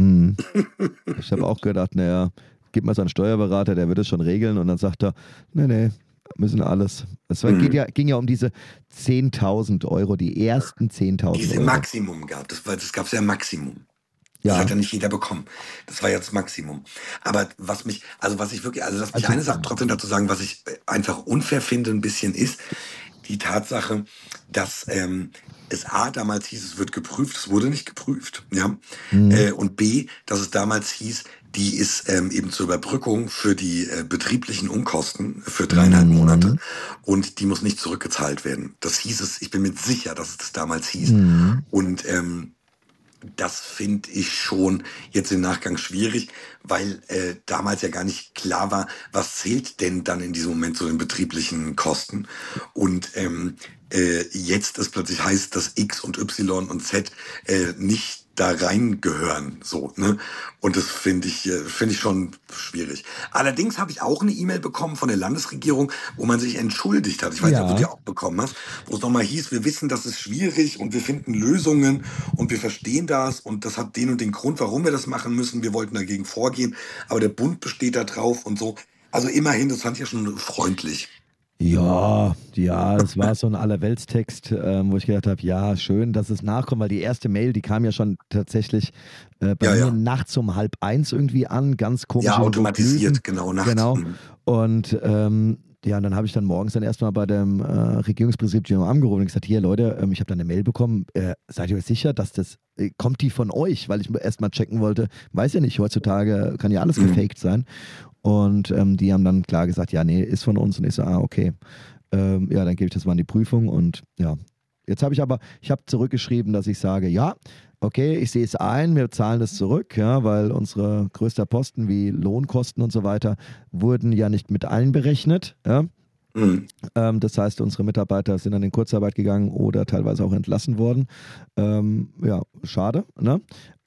ich habe auch gedacht, naja, gib mal so einen Steuerberater, der wird es schon regeln. Und dann sagt er, nee, müssen alles. Es ging ja um diese 10.000 Euro, die ersten 10.000 Die es im Euro. Maximum gab. Das gab es ja im Maximum. Das Ja. hat ja nicht jeder bekommen. Das war ja das Maximum. Aber lass mich eine Sache trotzdem dazu sagen, was ich einfach unfair finde ein bisschen ist, die Tatsache, dass es damals hieß, es wird geprüft, es wurde nicht geprüft, ja. Und B, dass es damals hieß, die ist eben zur Überbrückung für die betrieblichen Unkosten für 3,5 Monate und die muss nicht zurückgezahlt werden. Das hieß es, ich bin mir sicher, dass es das damals hieß. Und das finde ich schon jetzt im Nachgang schwierig, weil damals ja gar nicht klar war, was zählt denn dann in diesem Moment zu den betrieblichen Kosten. Und jetzt es plötzlich heißt, dass X und Y und Z nicht da reingehören, so, ne? Und das finde ich schon schwierig. Allerdings habe ich auch eine E-Mail bekommen von der Landesregierung, wo man sich entschuldigt hat. Ich weiß nicht, ob du die auch bekommen hast, wo es nochmal hieß, wir wissen, das ist schwierig und wir finden Lösungen und wir verstehen das und das hat den und den Grund, warum wir das machen müssen. Wir wollten dagegen vorgehen, aber der Bund besteht da drauf und so. Also immerhin, das fand ich ja schon freundlich. Ja, das war so ein Allerweltstext, wo ich gedacht habe, ja, schön, dass es nachkommt, weil die erste Mail, die kam ja schon tatsächlich bei mir nachts um 12:30 irgendwie an, ganz komisch. Ja, automatisiert, genau, nachts. Genau. Und und dann habe ich dann morgens dann erstmal bei dem Regierungspräsidium angerufen und gesagt, hier Leute, ich habe da eine Mail bekommen, seid ihr euch sicher, dass das, kommt die von euch? Weil ich erstmal checken wollte, weiß ja nicht, heutzutage kann ja alles gefaked sein. Und die haben dann klar gesagt, ja, nee, ist von uns. Und ich so, okay. Dann gebe ich das mal in die Prüfung. Und ja, jetzt habe ich zurückgeschrieben, dass ich sage, ja, okay, ich sehe es ein, wir zahlen das zurück, ja, weil unsere größter Posten wie Lohnkosten und so weiter wurden ja nicht mit einberechnet. Ja. Das heißt, unsere Mitarbeiter sind dann in Kurzarbeit gegangen oder teilweise auch entlassen worden. Ja, schade. Ne?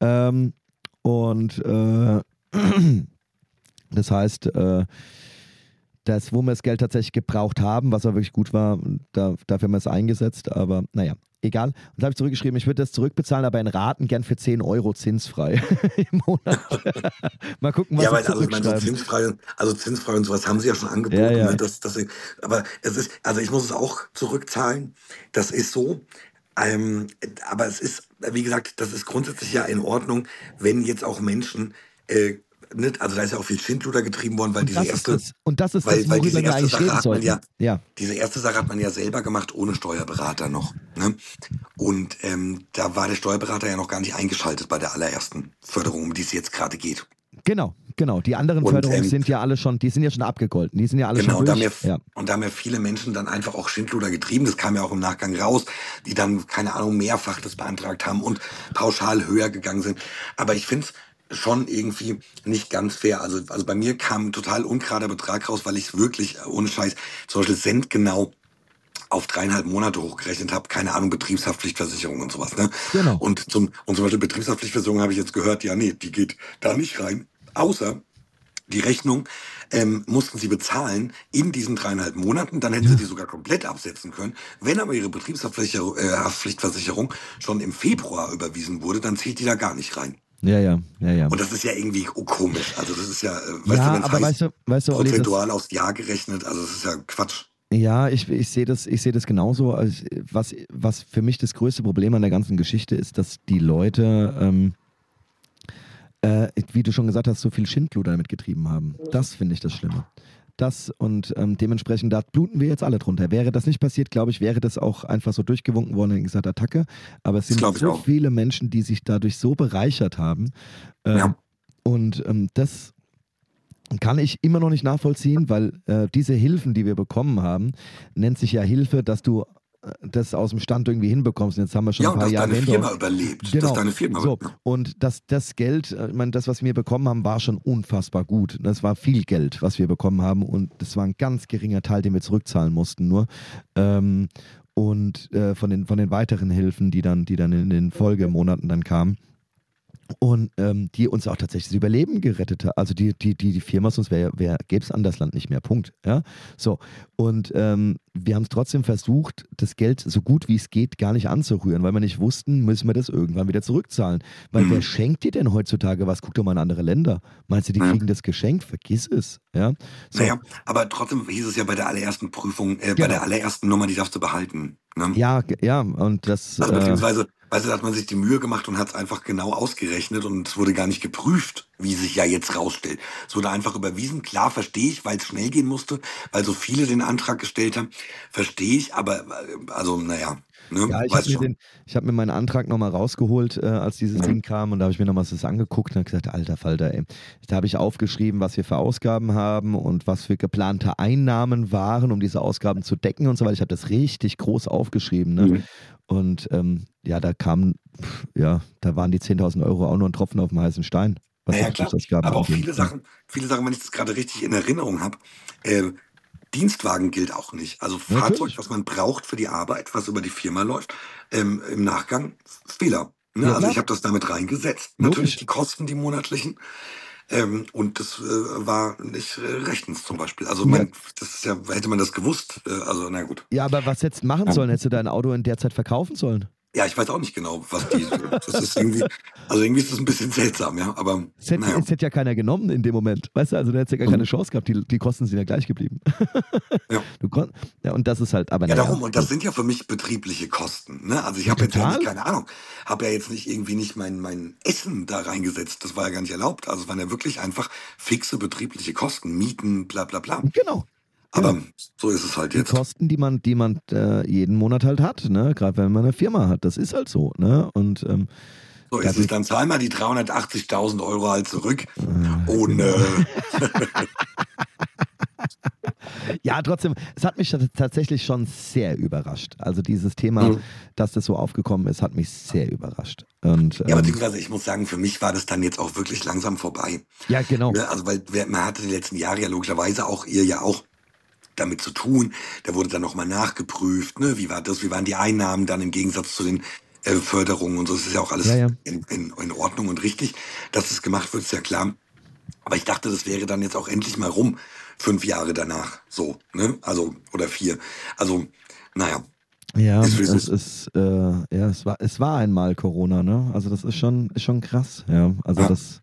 Das heißt, wo wir das Geld tatsächlich gebraucht haben, was auch wirklich gut war, dafür haben wir es eingesetzt, aber naja, egal. Und da habe ich zurückgeschrieben, ich würde das zurückbezahlen, aber in Raten gern für 10 Euro zinsfrei im Monat. Mal gucken, was sie zurückschreiben. Zinsfrei und sowas haben sie ja schon angeboten. Ja. Ne? Aber ich muss es auch zurückzahlen. Das ist so. Aber es ist, wie gesagt, das ist grundsätzlich ja in Ordnung, wenn jetzt auch Menschen also da ist ja auch viel Schindluder getrieben worden, weil diese erste Sache hat man diese erste Sache hat man ja selber gemacht, ohne Steuerberater noch. Ne? Und da war der Steuerberater ja noch gar nicht eingeschaltet bei der allerersten Förderung, um die es jetzt gerade geht. Genau, Genau, die anderen Und Förderungen sind ja alle schon, die sind ja schon abgegolten, die sind ja alle genau, schon durch. und da haben ja viele Menschen dann einfach auch Schindluder getrieben, das kam ja auch im Nachgang raus, die dann, keine Ahnung, mehrfach das beantragt haben und pauschal höher gegangen sind. Aber ich finde es schon irgendwie nicht ganz fair. Also bei mir kam ein total ungerader Betrag raus, weil ich es wirklich, ohne Scheiß, zum Beispiel centgenau auf 3,5 Monate hochgerechnet habe, keine Ahnung, Betriebshaftpflichtversicherung und sowas, ne? Genau. Und zum Beispiel Betriebshaftpflichtversicherung habe ich jetzt gehört, ja, nee, die geht da nicht rein, außer die Rechnung mussten sie bezahlen in diesen 3,5 Monaten, dann hätten sie die sogar komplett absetzen können. Wenn aber ihre Betriebshaftpflichtversicherung schon im Februar überwiesen wurde, dann zählt die da gar nicht rein. Ja. Und das ist ja irgendwie komisch. Also das ist ja, Ja, wenn es aber heißt, weißt du, Olli, prozentual aufs Jahr gerechnet, also das ist ja Quatsch. Ja, ich sehe das genauso. Also, was für mich das größte Problem an der ganzen Geschichte ist, dass die Leute, wie du schon gesagt hast, so viel Schindluder damit getrieben haben. Das finde ich das Schlimme. Das und dementsprechend, da bluten wir jetzt alle drunter. Wäre das nicht passiert, glaube ich, wäre das auch einfach so durchgewunken worden und gesagt, Attacke. Aber es sind so viele Menschen, die sich dadurch so bereichert haben. Und das kann ich immer noch nicht nachvollziehen, weil diese Hilfen, die wir bekommen haben, nennt sich ja Hilfe, dass du das aus dem Stand irgendwie hinbekommst. Und jetzt haben wir schon ein paar Jahre hinter. Firma überlebt. Genau. Dass deine Firma so. Und das Geld, ich meine, das, was wir bekommen haben, war schon unfassbar gut. Das war viel Geld, was wir bekommen haben. Und das war ein ganz geringer Teil, den wir zurückzahlen mussten nur. Und von den weiteren Hilfen, die dann in den Folgemonaten dann kamen. Und die uns auch tatsächlich das Überleben gerettet hat. Also die Firma, sonst gäbe es Andersland nicht mehr. Punkt. Ja? So. Und wir haben es trotzdem versucht, das Geld so gut wie es geht gar nicht anzurühren, weil wir nicht wussten, müssen wir das irgendwann wieder zurückzahlen. Weil wer schenkt dir denn heutzutage was? Guck doch mal in andere Länder. Meinst du, die kriegen das geschenkt? Vergiss es. Ja? So. Naja, aber trotzdem hieß es ja bei der allerersten Prüfung, bei der allerersten Nummer, die darfst du behalten. Ne? Ja, und das... Also beziehungsweise, weißt du, da hat man sich die Mühe gemacht und hat es einfach genau ausgerechnet und es wurde gar nicht geprüft, wie sich ja jetzt rausstellt. Es wurde einfach überwiesen. Klar, verstehe ich, weil es schnell gehen musste, weil so viele den Antrag gestellt haben. Verstehe ich, aber also naja. Ne? Ja, ich hab mir meinen Antrag nochmal rausgeholt, als dieses Ding kam, und da habe ich mir nochmal das angeguckt und habe gesagt, alter Falter, ey. Da habe ich aufgeschrieben, was wir für Ausgaben haben und was für geplante Einnahmen waren, um diese Ausgaben zu decken und so weiter. Ich habe das richtig groß aufgeschrieben. Ne? Und da waren die 10.000 Euro auch nur ein Tropfen auf dem heißen Stein. Naja, klar, aber auch viele Sachen, wenn ich das gerade richtig in Erinnerung habe, Dienstwagen gilt auch nicht. Also Fahrzeug, was man braucht für die Arbeit, was über die Firma läuft, im Nachgang Fehler. Ne? Ja, also ich habe das damit reingesetzt. Logisch. Natürlich die Kosten, die monatlichen. Und das war nicht rechtens zum Beispiel. Also das ist ja, hätte man das gewusst, also na gut. Ja, aber was hättest du machen sollen? Hättest du dein Auto in der Zeit verkaufen sollen? Ja, ich weiß auch nicht genau, was das ist irgendwie ist das ein bisschen seltsam, ja, aber es hätte ja keiner genommen in dem Moment, weißt du, also da hättest du ja gar keine Chance gehabt, die Kosten sind ja gleich geblieben. Und das ist halt, aber ja, darum, und das sind ja für mich betriebliche Kosten, ne, also ich habe jetzt ja nicht, keine Ahnung, habe ja jetzt nicht irgendwie nicht mein Essen da reingesetzt, das war ja gar nicht erlaubt, also es waren ja wirklich einfach fixe betriebliche Kosten, Mieten, bla bla bla. Genau. Aber so ist es halt jetzt. Die Kosten, die man jeden Monat halt hat, ne? Gerade wenn man eine Firma hat, das ist halt so. Ne? Und so ist es, dann zahl mal die 380.000 Euro halt zurück. Ohne. Ja, trotzdem, es hat mich tatsächlich schon sehr überrascht. Also dieses Thema, dass das so aufgekommen ist, hat mich sehr überrascht. Und, ja, beziehungsweise ich muss sagen, für mich war das dann jetzt auch wirklich langsam vorbei. Ja, genau. Also weil man hatte die letzten Jahre ja logischerweise auch, ihr ja auch, damit zu tun. Da wurde dann nochmal nachgeprüft, ne? Wie war das? Wie waren die Einnahmen dann im Gegensatz zu den Förderungen und so? Das ist ja auch alles in Ordnung und richtig, dass es gemacht wird, ist ja klar. Aber ich dachte, das wäre dann jetzt auch endlich mal rum, 5 Jahre danach, so, ne? Also, oder 4. Also, naja. Ja, es war einmal Corona, ne? Also das ist schon krass, ja. Also das,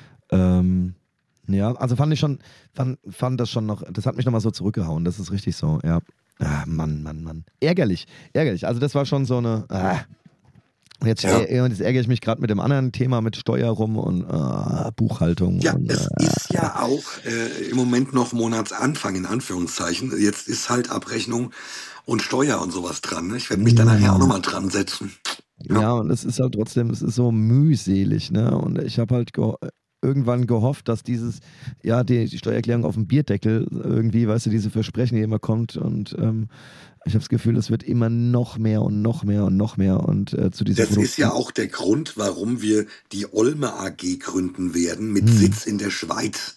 ja, also fand das schon noch, das hat mich nochmal so zurückgehauen, das ist richtig so, ja. Mann. Ärgerlich. Also das war schon so eine, Jetzt ärgere ich mich gerade mit dem anderen Thema mit Steuer rum und Buchhaltung. Ja, und, es ist ja auch im Moment noch Monatsanfang, in Anführungszeichen. Jetzt ist halt Abrechnung und Steuer und sowas dran. Ne? Ich werde mich da nachher auch nochmal dran setzen. Ja, und es ist halt trotzdem, es ist so mühselig, ne? Und ich habe halt irgendwann gehofft, dass die Steuererklärung auf dem Bierdeckel irgendwie, weißt du, diese Versprechen, die immer kommt und ich habe das Gefühl, es wird immer noch mehr und noch mehr und noch mehr und zu dieser Das ist ja auch der Grund, warum wir die Olme AG gründen werden, mit Sitz in der Schweiz.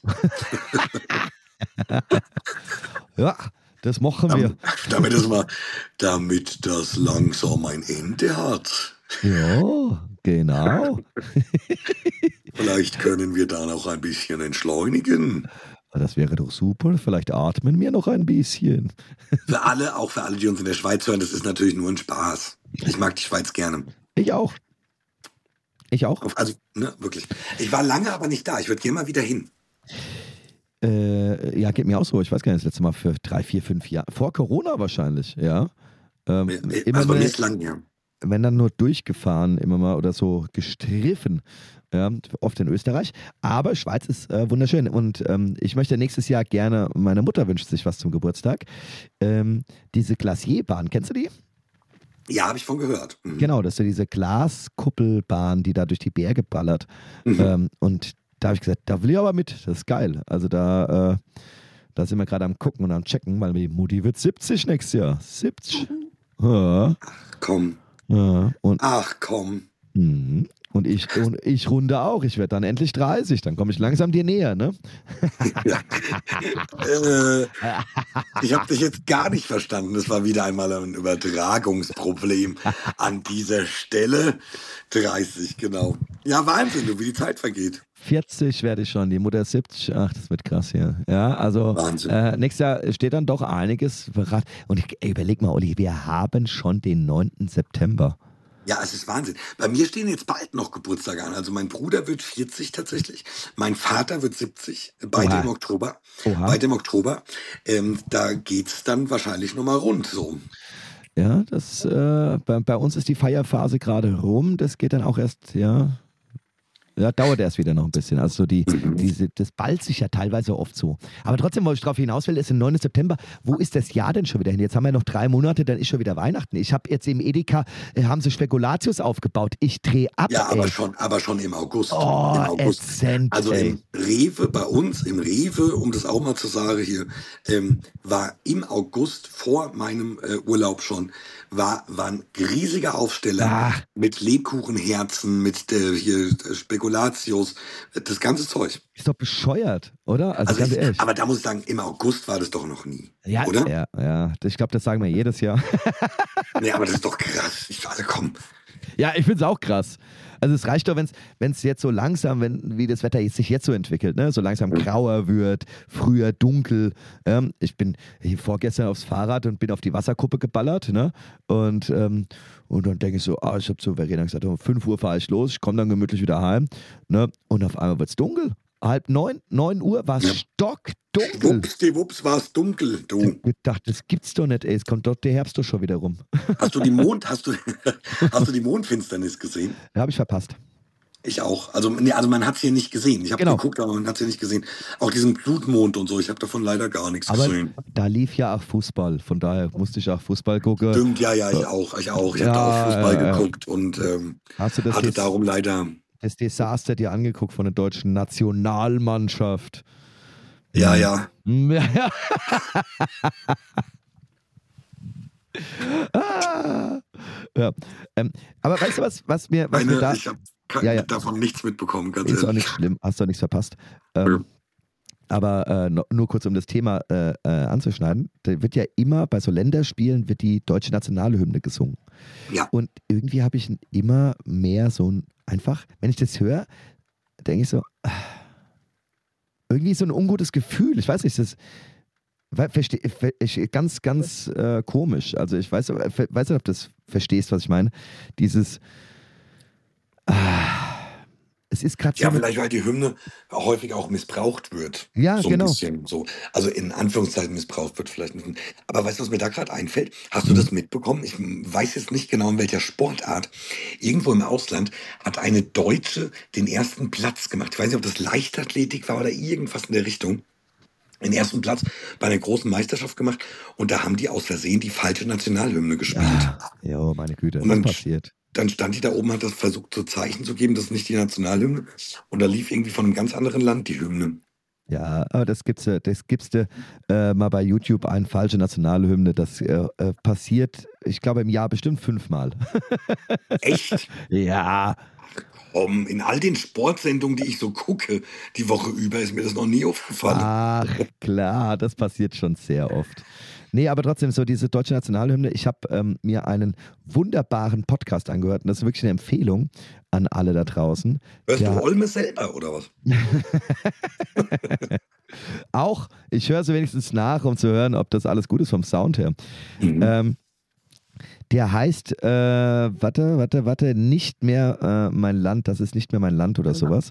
Ja, das machen wir. Damit das langsam ein Ende hat. Ja, genau. Vielleicht können wir da noch ein bisschen entschleunigen. Das wäre doch super. Vielleicht atmen wir noch ein bisschen. Auch für alle, die uns in der Schweiz hören, das ist natürlich nur ein Spaß. Ich mag die Schweiz gerne. Ich auch. Also, ne, wirklich. Ich war lange aber nicht da. Ich würde gerne mal wieder hin. Ja, geht mir auch so. Ich weiß gar nicht, das letzte Mal für 3, 4, 5 Jahre. Vor Corona wahrscheinlich, ja. Also bei mir ist lang her. Wenn dann nur durchgefahren, immer mal oder so gestriffen. Ja, oft in Österreich. Aber Schweiz ist wunderschön. Und ich möchte nächstes Jahr gerne, meine Mutter wünscht sich was zum Geburtstag. Diese Glacierbahn, kennst du die? Ja, habe ich von gehört. Mhm. Genau, das ist ja diese Glaskuppelbahn, die da durch die Berge ballert. Und da habe ich gesagt, da will ich aber mit. Das ist geil. Also da sind wir gerade am Gucken und am Checken, weil die Mutti wird 70 nächstes Jahr. 70. Ja. Ach komm. Ja. Ach komm. Und ich runde auch. Ich werde dann endlich 30. Dann komme ich langsam dir näher, ne? Ich habe dich jetzt gar nicht verstanden. Das war wieder einmal ein Übertragungsproblem an dieser Stelle. 30, genau. Ja, Wahnsinn, wie die Zeit vergeht. 40 werde ich schon, die Mutter 70. Ach, das wird krass hier. Ja, also nächstes Jahr steht dann doch einiges bereit. Und überleg mal, Olli, wir haben schon den 9. September. Ja, es ist Wahnsinn. Bei mir stehen jetzt bald noch Geburtstage an. Also mein Bruder wird 40 tatsächlich. Mein Vater wird 70. Beide im Oktober. Beide im Oktober. Da geht's dann wahrscheinlich nochmal rund so. Ja, bei uns ist die Feierphase gerade rum. Das geht dann auch erst, dauert erst wieder noch ein bisschen. Also das ballt sich ja teilweise oft so. Aber trotzdem, wo ich darauf hinaus will, ist der 9. September. Wo ist das Jahr denn schon wieder hin? Jetzt haben wir noch 3 Monate, dann ist schon wieder Weihnachten. Ich habe jetzt im Edeka, haben sie Spekulatius aufgebaut. Ich drehe ab. Ja, aber schon im August. Oh, Im August. Ätzend, also im Rewe, bei uns im Rewe, um das auch mal zu sagen hier, war im August vor meinem Urlaub schon, waren riesige Aufsteller mit Lebkuchenherzen, mit hier Spekulatius, das ganze Zeug. Ist doch bescheuert, oder? Also ganz ehrlich. Aber da muss ich sagen, im August war das doch noch nie, ja, oder? Ja. Ich glaube, das sagen wir jedes Jahr. Nee, aber das ist doch krass. Also komm. Ja, ich finde es auch krass. Also es reicht doch, wenn es jetzt so langsam, wie das Wetter sich jetzt so entwickelt, ne? So langsam grauer wird, früher dunkel. Ich bin vorgestern aufs Fahrrad und bin auf die Wasserkuppe geballert, ne? Und dann denke ich so, ich habe zu Verena gesagt, um 5 Uhr fahre ich los, ich komme dann gemütlich wieder heim, ne? Und auf einmal wird es dunkel. 8:30, 9 Uhr war es stockdunkel. Wups, war es dunkel, du. Ich dachte, das gibt's doch nicht, ey. Es kommt doch der Herbst doch schon wieder rum. Hast du die Mondfinsternis gesehen? Ja, habe ich verpasst. Ich auch. Also man hat es hier nicht gesehen. Ich habe geguckt, aber man hat es hier nicht gesehen. Auch diesen Blutmond und so. Ich habe davon leider gar nichts gesehen. Da lief ja auch Fußball. Von daher musste ich auch Fußball gucken. Stimmt, ja, ich auch. Ich habe da auch Fußball geguckt und hatte darum leider... Das Desaster dir angeguckt von der deutschen Nationalmannschaft. Ja. Ja. Aber weißt du, was mir da... Ich habe davon nichts mitbekommen, ganz ehrlich. Ist auch nicht schlimm, hast du auch nichts verpasst. Aber nur kurz, um das Thema anzuschneiden, da wird ja immer, bei so Länderspielen wird die deutsche Nationalhymne gesungen. Ja. Und irgendwie habe ich immer mehr einfach, wenn ich das höre, denke ich so, irgendwie so ein ungutes Gefühl. Ich weiß nicht, das ganz, ganz komisch. Also ich weiß nicht, ob du das verstehst, was ich meine. Dieses es ist gerade ja, vielleicht, weil die Hymne häufig auch missbraucht wird. Ja, so genau. Ein bisschen so. Also in Anführungszeichen missbraucht wird vielleicht nicht. Aber weißt du, was mir da gerade einfällt? Hast du das mitbekommen? Ich weiß jetzt nicht genau, in welcher Sportart. Irgendwo im Ausland hat eine Deutsche den ersten Platz gemacht. Ich weiß nicht, ob das Leichtathletik war oder irgendwas in der Richtung. Den ersten Platz bei einer großen Meisterschaft gemacht. Und da haben die aus Versehen die falsche Nationalhymne gespielt. Ja, meine Güte, und dann was passiert? dann stand die da oben, hat das versucht, so Zeichen zu geben, das ist nicht die Nationalhymne. Und da lief irgendwie von einem ganz anderen Land die Hymne. Ja, aber das gibt's mal bei YouTube ein, falsche Nationalhymne. Das passiert, ich glaube, im Jahr bestimmt 5-mal. Echt? Ja. In all den Sportsendungen, die ich so gucke, die Woche über, ist mir das noch nie aufgefallen. Ach, klar, das passiert schon sehr oft. Nee, aber trotzdem, so diese deutsche Nationalhymne, ich habe mir einen wunderbaren Podcast angehört und das ist wirklich eine Empfehlung an alle da draußen. Hörst du Olme selber, oder was? Auch, ich höre so wenigstens nach, um zu hören, ob das alles gut ist vom Sound her. Der heißt, warte, nicht mehr mein Land, das ist nicht mehr mein Land oder sowas.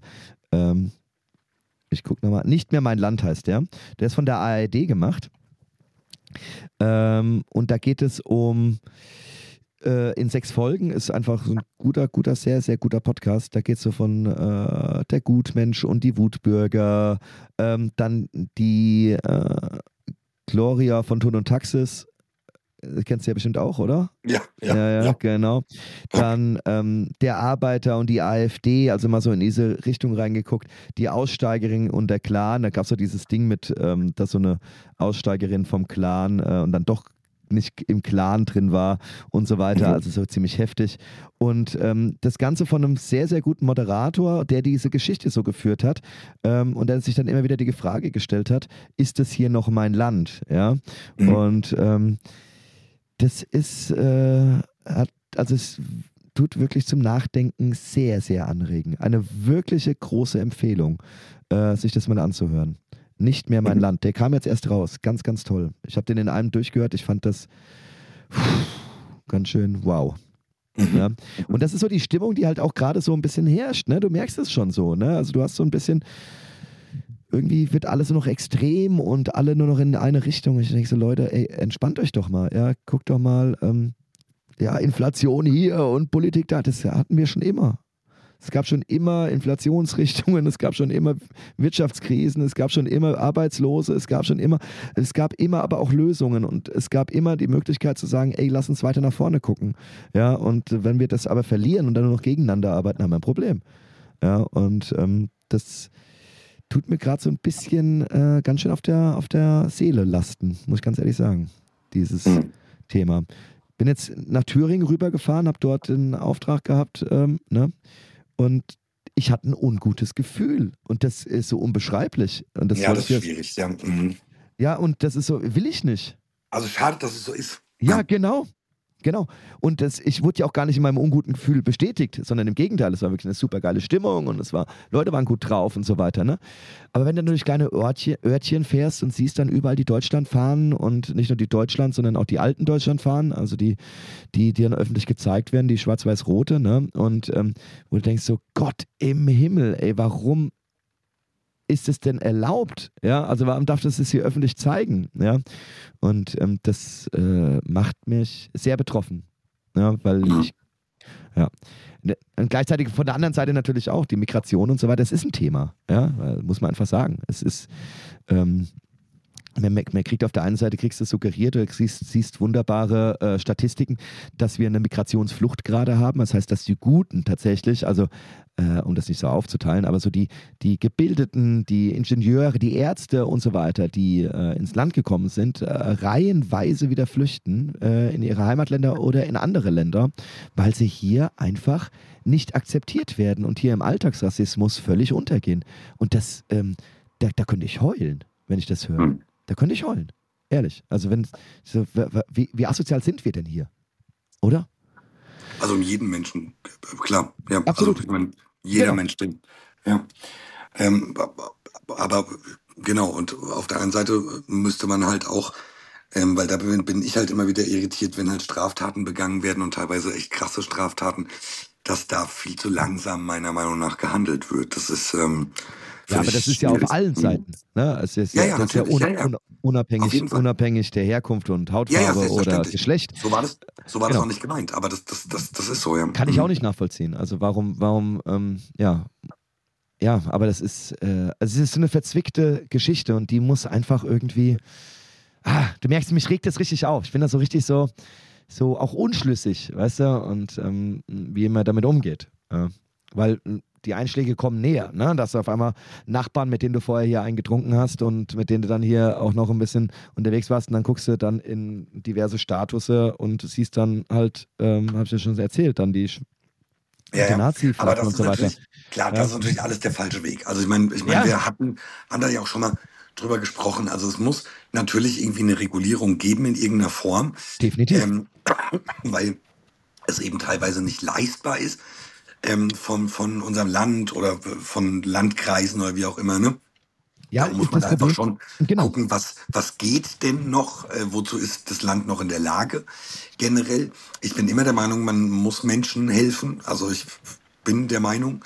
Ich gucke nochmal, nicht mehr mein Land heißt der. Der ist von der ARD gemacht. Und da geht es um, in 6 Folgen, ist einfach so ein guter, sehr, sehr guter Podcast. Da geht es so von der Gutmensch und die Wutbürger, dann die Gloria von Thun und Taxis. Kennst du ja bestimmt auch, oder? Ja, genau. Dann der Arbeiter und die AfD, also mal so in diese Richtung reingeguckt. Die Aussteigerin und der Clan, da gab es so dieses Ding mit, dass so eine Aussteigerin vom Clan und dann doch nicht im Clan drin war und so weiter, also so ziemlich heftig. Und das Ganze von einem sehr, sehr guten Moderator, der diese Geschichte so geführt hat und der sich dann immer wieder die Frage gestellt hat, ist das hier noch mein Land? Ja, und das ist, es tut wirklich zum Nachdenken sehr, sehr anregen. Eine wirkliche große Empfehlung, sich das mal anzuhören. Nicht mehr mein Land. Der kam jetzt erst raus. Ganz, ganz toll. Ich habe den in einem durchgehört. Ich fand das ganz schön wow. Ja. Und das ist so die Stimmung, die halt auch gerade so ein bisschen herrscht. Ne? Du merkst es schon so. Ne? Also du hast so ein bisschen, irgendwie wird alles nur noch extrem und alle nur noch in eine Richtung. Ich denke so, Leute, ey, entspannt euch doch mal. Ja, guckt doch mal, Inflation hier und Politik da, das hatten wir schon immer. Es gab schon immer Inflationsrichtungen, es gab schon immer Wirtschaftskrisen, es gab schon immer Arbeitslose, es gab immer aber auch Lösungen und es gab immer die Möglichkeit zu sagen, ey, lass uns weiter nach vorne gucken. Ja, und wenn wir das aber verlieren und dann nur noch gegeneinander arbeiten, haben wir ein Problem. Ja, und das tut mir gerade so ein bisschen ganz schön auf der Seele lasten, muss ich ganz ehrlich sagen, dieses Thema. Bin jetzt nach Thüringen rübergefahren, habe dort einen Auftrag gehabt, und ich hatte ein ungutes Gefühl und das ist so unbeschreiblich. Und das ist schwierig, ja. Ja, und das ist so, will ich nicht. Also schade, dass es so ist. Ja, genau. Und ich wurde ja auch gar nicht in meinem unguten Gefühl bestätigt, sondern im Gegenteil, es war wirklich eine super geile Stimmung und Leute waren gut drauf und so weiter. Ne? Aber wenn du durch kleine Örtchen fährst und siehst dann überall die Deutschlandfahnen und nicht nur die Deutschland, sondern auch die alten Deutschlandfahnen, also die dann öffentlich gezeigt werden, die schwarz-weiß-rote, ne? Und wo du denkst so, Gott im Himmel, ey, warum ist es denn erlaubt? Ja, also warum darf das hier öffentlich zeigen? Ja, und das macht mich sehr betroffen. Ja, weil und gleichzeitig von der anderen Seite natürlich auch die Migration und so weiter, das ist ein Thema. Ja, muss man einfach sagen. Es ist, man kriegt auf der einen Seite, kriegst du suggeriert, du siehst wunderbare Statistiken, dass wir eine Migrationsflucht gerade haben. Das heißt, dass die Guten tatsächlich, also um das nicht so aufzuteilen, aber so die Gebildeten, die Ingenieure, die Ärzte und so weiter, die ins Land gekommen sind, reihenweise wieder flüchten in ihre Heimatländer oder in andere Länder, weil sie hier einfach nicht akzeptiert werden und hier im Alltagsrassismus völlig untergehen. Und das, da könnte ich heulen, wenn ich das höre. Da könnte ich heulen. Ehrlich. Also wie asozial sind wir denn hier? Oder? Also um jeden Menschen, klar. Ja, absolut. Also, ich meine, jeder Mensch denkt. Ja. Aber genau, und auf der anderen Seite müsste man halt auch, weil da bin ich halt immer wieder irritiert, wenn halt Straftaten begangen werden und teilweise echt krasse Straftaten, dass da viel zu langsam meiner Meinung nach gehandelt wird. Das ist ja, aber das ist ja auf allen Seiten. Ne? Es ist ja unabhängig der Herkunft und Hautfarbe oder Geschlecht. So war das auch nicht gemeint, aber das ist so, ja. Kann ich auch nicht nachvollziehen. Also warum, aber das ist, es ist so eine verzwickte Geschichte und die muss einfach irgendwie, du merkst, mich regt das richtig auf. Ich bin da so richtig so so auch unschlüssig, weißt du, und wie man damit umgeht. Ja. Weil die Einschläge kommen näher, ne? Dass du auf einmal Nachbarn, mit denen du vorher hier eingetrunken hast und mit denen du dann hier auch noch ein bisschen unterwegs warst und dann guckst du dann in diverse Statusse und siehst dann halt, habe ich ja schon erzählt, dann die aber das und ist so weiter. natürlich, klar, das ist natürlich alles der falsche Weg. Also ich meine, wir haben da ja auch schon mal drüber gesprochen. Also es muss natürlich irgendwie eine Regulierung geben in irgendeiner Form. Definitiv. Weil es eben teilweise nicht leistbar ist, von unserem Land oder von Landkreisen oder wie auch immer, ne? Ja, Da muss man das einfach Problem, schon genau. gucken, was geht denn noch, wozu ist das Land noch in der Lage generell. Ich bin immer der Meinung, man muss Menschen helfen. Also ich bin der Meinung,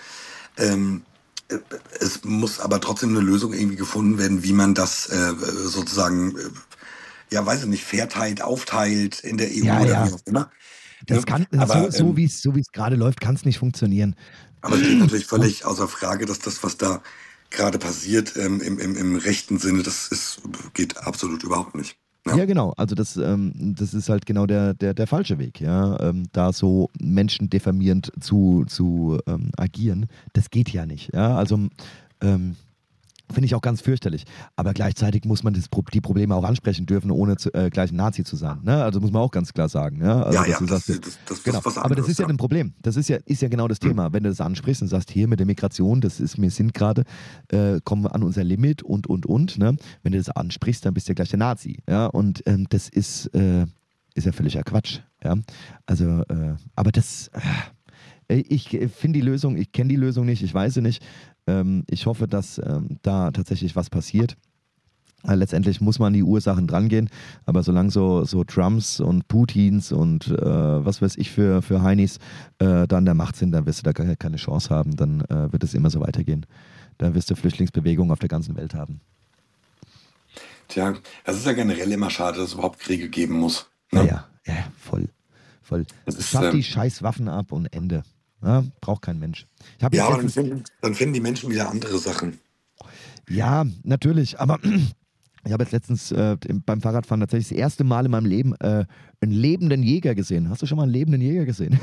es muss aber trotzdem eine Lösung irgendwie gefunden werden, wie man das sozusagen, weiß ich nicht, verteilt, aufteilt in der EU oder wie auch immer. Das kann, Aber, so wie es gerade läuft, kann es nicht funktionieren. Aber es steht natürlich völlig außer Frage, dass das, was da gerade passiert, im rechten Sinne, geht absolut überhaupt nicht. Ja, genau. Also das ist halt genau der falsche Weg, ja. Da so menschendifamierend zu agieren, das geht ja nicht. Ja, also finde ich auch ganz fürchterlich. Aber gleichzeitig muss man die Probleme auch ansprechen dürfen, ohne gleich ein Nazi zu sein. Ne? Also muss man auch ganz klar sagen. Ja, also, das ist was anderes. Aber das ist ja ein Problem. Das ist ja genau das Thema. Wenn du das ansprichst und sagst, hier mit der Migration, wir sind gerade, kommen wir an unser Limit und. Ne? Wenn du das ansprichst, dann bist du ja gleich der Nazi. Ja? Und das ist ja völliger Quatsch. Ja? Also, aber das... Ich finde die Lösung, ich kenne die Lösung nicht, ich weiß sie nicht. Ich hoffe, dass da tatsächlich was passiert. Letztendlich muss man an die Ursachen drangehen, aber solange so Trumps und Putins und was weiß ich für Heinis da an der Macht sind, dann wirst du da keine Chance haben. Dann wird es immer so weitergehen. Da wirst du Flüchtlingsbewegungen auf der ganzen Welt haben. Tja, das ist ja generell immer schade, dass es überhaupt Kriege geben muss. Ne? Ja, voll. Schaff die scheiß Waffen ab und Ende. Ja, braucht kein Mensch. Aber dann finden die Menschen wieder andere Sachen. Ja, natürlich. Aber ich habe jetzt letztens beim Fahrradfahren tatsächlich das erste Mal in meinem Leben einen lebenden Jäger gesehen. Hast du schon mal einen lebenden Jäger gesehen?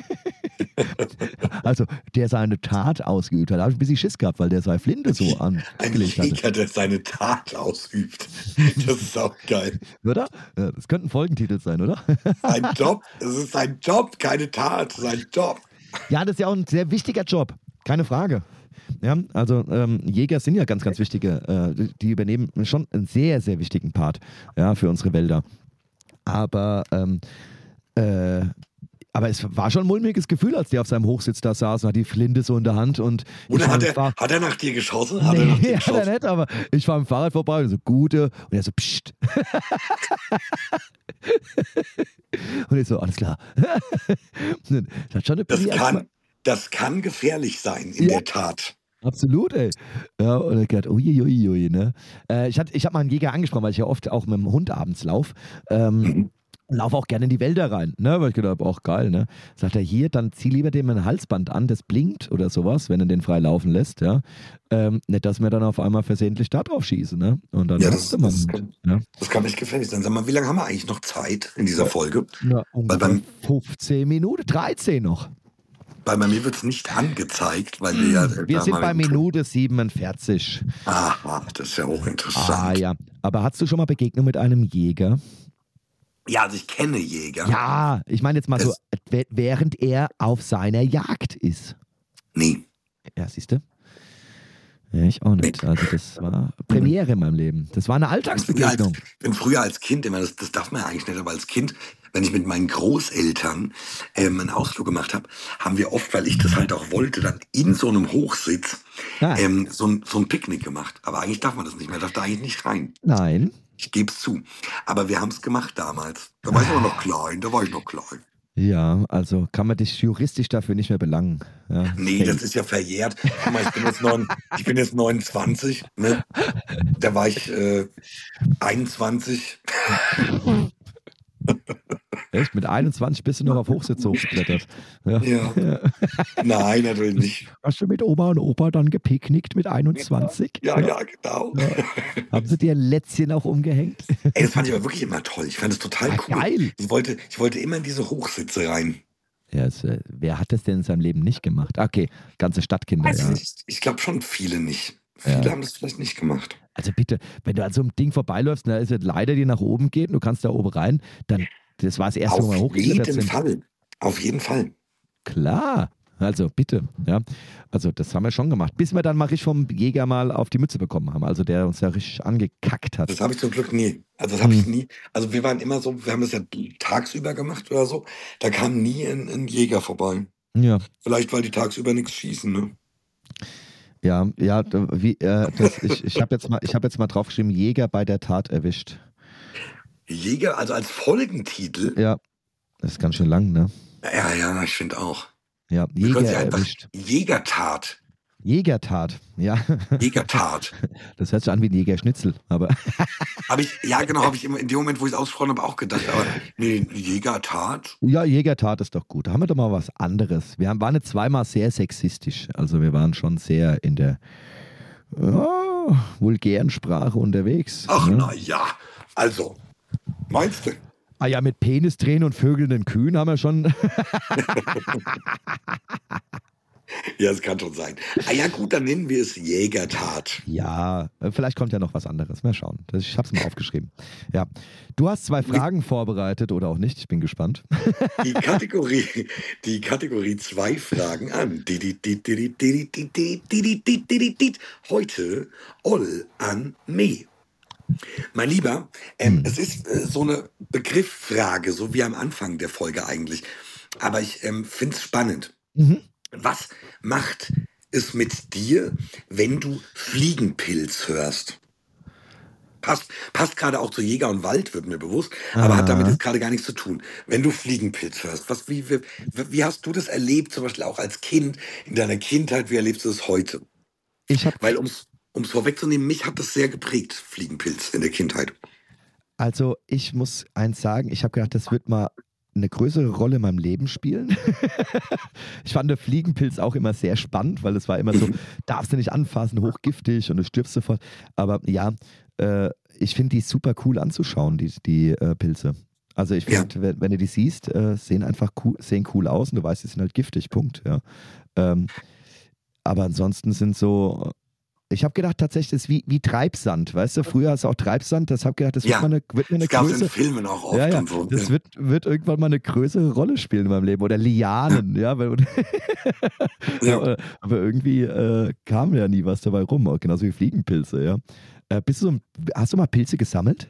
Also, der seine Tat ausgeübt hat. Da habe ich ein bisschen Schiss gehabt, weil der seine Flinte so angelegt hatte. Ein Jäger, der seine Tat ausübt. Das ist auch geil. Oder? Ja, das könnte ein Folgentitel sein, oder? Sein Job. Es ist sein Job, keine Tat. Sein Job. Ja, das ist ja auch ein sehr wichtiger Job. Keine Frage. Ja, also Jäger sind ja ganz, ganz wichtige. Die übernehmen schon einen sehr, sehr wichtigen Part, ja, für unsere Wälder. Aber es war schon ein mulmiges Gefühl, als der auf seinem Hochsitz da saß und hat die Flinte so in der Hand. Oder hat er nach dir geschossen? Nee, hat er nicht, aber ich war am Fahrrad vorbei und so, gute. Und er so, psst. Und ich so, alles klar. Das kann gefährlich sein, in der Tat. Absolut, ey. Ja, und er hat uiuiui, ne? Ich hab mal einen Jäger angesprochen, weil ich ja oft auch mit dem Hund abends laufe. Laufe auch gerne in die Wälder rein, ne? Weil ich gedacht habe, auch geil, ne? Sagt er, hier, dann zieh lieber dem ein Halsband an, das blinkt oder sowas, wenn er den frei laufen lässt, ja. Nicht, dass wir dann auf einmal versehentlich da drauf schießen, ne? Und dann das kann echt gefährlich sein. Sag mal, wie lange haben wir eigentlich noch Zeit in dieser Folge? Ja, ungefähr 15 Minuten, 13 noch. Weil bei mir wird es nicht angezeigt, weil wir sind bei Minute 47. Aha, das ist ja hochinteressant. Ah ja, aber hast du schon mal Begegnung mit einem Jäger? Ja, also ich kenne Jäger. Ja, ich meine jetzt mal so, während er auf seiner Jagd ist. Nee. Ja, siehst du? Ja, ich auch nicht. Nee. Also das war Premiere in meinem Leben. Das war eine Alltagsbegegnung. Ich bin früher als Kind immer, das darf man ja eigentlich nicht, aber als Kind, wenn ich mit meinen Großeltern einen Ausflug gemacht habe, haben wir oft, weil ich das halt auch wollte, dann in so einem Hochsitz so ein Picknick gemacht. Aber eigentlich darf man das nicht mehr, darf da eigentlich nicht rein. Nein. Ich gebe es zu. Aber wir haben es gemacht damals. Da war ich noch klein. Ja, also kann man dich juristisch dafür nicht mehr belangen. Ja. Nee, das ist ja verjährt. Guck mal, ich bin jetzt 29. Ne? Da war ich 21. Echt? Mit 21 bist du noch auf Hochsitze hochgeklettert. Ja. Ja. Nein, natürlich nicht. Hast du mit Oma und Opa dann gepicknickt mit 21? Ja, genau. Ja. Haben sie dir Lätzchen auch umgehängt? Ey, das fand ich aber wirklich immer toll. Ich fand das total cool. Geil. Ich wollte immer in diese Hochsitze rein. Ja, wer hat das denn in seinem Leben nicht gemacht? Okay, ganze Stadtkinder, Weiß ja. nicht. Ich glaube schon viele nicht. Viele haben das vielleicht nicht gemacht. Also bitte, wenn du an so einem Ding vorbeiläufst, da ist es leider die nach oben geht, du kannst da oben rein, dann, das war das erste Mal Auf hochgeklettert jeden sind. Fall. Auf jeden Fall. Klar, also bitte, ja. Also das haben wir schon gemacht, bis wir dann mal richtig vom Jäger mal auf die Mütze bekommen haben, also der uns ja richtig angekackt hat. Das habe ich zum Glück nie. Also das habe ich nie. Also wir waren immer so, wir haben das ja tagsüber gemacht oder so. Da kam nie ein Jäger vorbei. Ja, Vielleicht, weil die tagsüber nichts schießen, ne? ja, ich habe jetzt mal draufgeschrieben, Jäger bei der Tat erwischt. Jäger, also als Folgentitel. Ja, das ist ganz schön lang, ne? Ja, ich finde auch. Ja, Wir können Jäger sie einfach erwischt. Jägertat. Jägertat, ja. Jägertat. Das hört sich an wie ein Jägerschnitzel, aber Habe ich immer in dem Moment, wo ich es ausgesprochen habe, auch gedacht. Aber nee, Jägertat. ja, Jägertat ist doch gut. Da haben wir doch mal was anderes. Waren jetzt zweimal sehr sexistisch. Also wir waren schon sehr in der vulgären Sprache unterwegs. Ach, ne? na ja. Also, meinst du? Ah ja, mit Penistränen und vögelnden Kühen haben wir schon. Ja, es kann schon sein. Ah ja, gut, dann nennen wir es Jägertat. Ja, vielleicht kommt ja noch was anderes. Mal schauen. Ich habe es mal aufgeschrieben. Ja, du hast 2 Fragen vorbereitet oder auch nicht. Ich bin gespannt. Die Kategorie 2 Fragen an. Heute all an me. Mein Lieber, es ist so eine Begriffsfrage, so wie am Anfang der Folge eigentlich. Aber ich finde es spannend. Mhm. Was macht es mit dir, wenn du Fliegenpilz hörst? Passt gerade auch zu Jäger und Wald, wird mir bewusst, aber hat damit jetzt gerade gar nichts zu tun. Wenn du Fliegenpilz hörst, wie hast du das erlebt, zum Beispiel auch als Kind, in deiner Kindheit, wie erlebst du es heute? Weil, um es vorwegzunehmen, mich hat das sehr geprägt, Fliegenpilz in der Kindheit. Also ich muss eins sagen, ich habe gedacht, das wird mal eine größere Rolle in meinem Leben spielen. Ich fand der Fliegenpilz auch immer sehr spannend, weil es war immer so, darfst du nicht anfassen, hochgiftig und du stirbst sofort. Aber ja, ich finde die super cool anzuschauen, die Pilze. Also ich finde, wenn du die siehst, sehen cool aus und du weißt, die sind halt giftig, Punkt. Ja. Aber ansonsten sind so, ich habe gedacht tatsächlich, das ist wie Treibsand, weißt du? Früher hast du auch Treibsand, das habe gedacht, das wird mir eine das gab es größere, in Filmen auch oft ja, und so. das wird irgendwann mal eine größere Rolle spielen in meinem Leben. Oder Lianen, ja. Ja. Aber irgendwie kam ja nie was dabei rum, auch genauso wie Fliegenpilze, ja. Hast du mal Pilze gesammelt?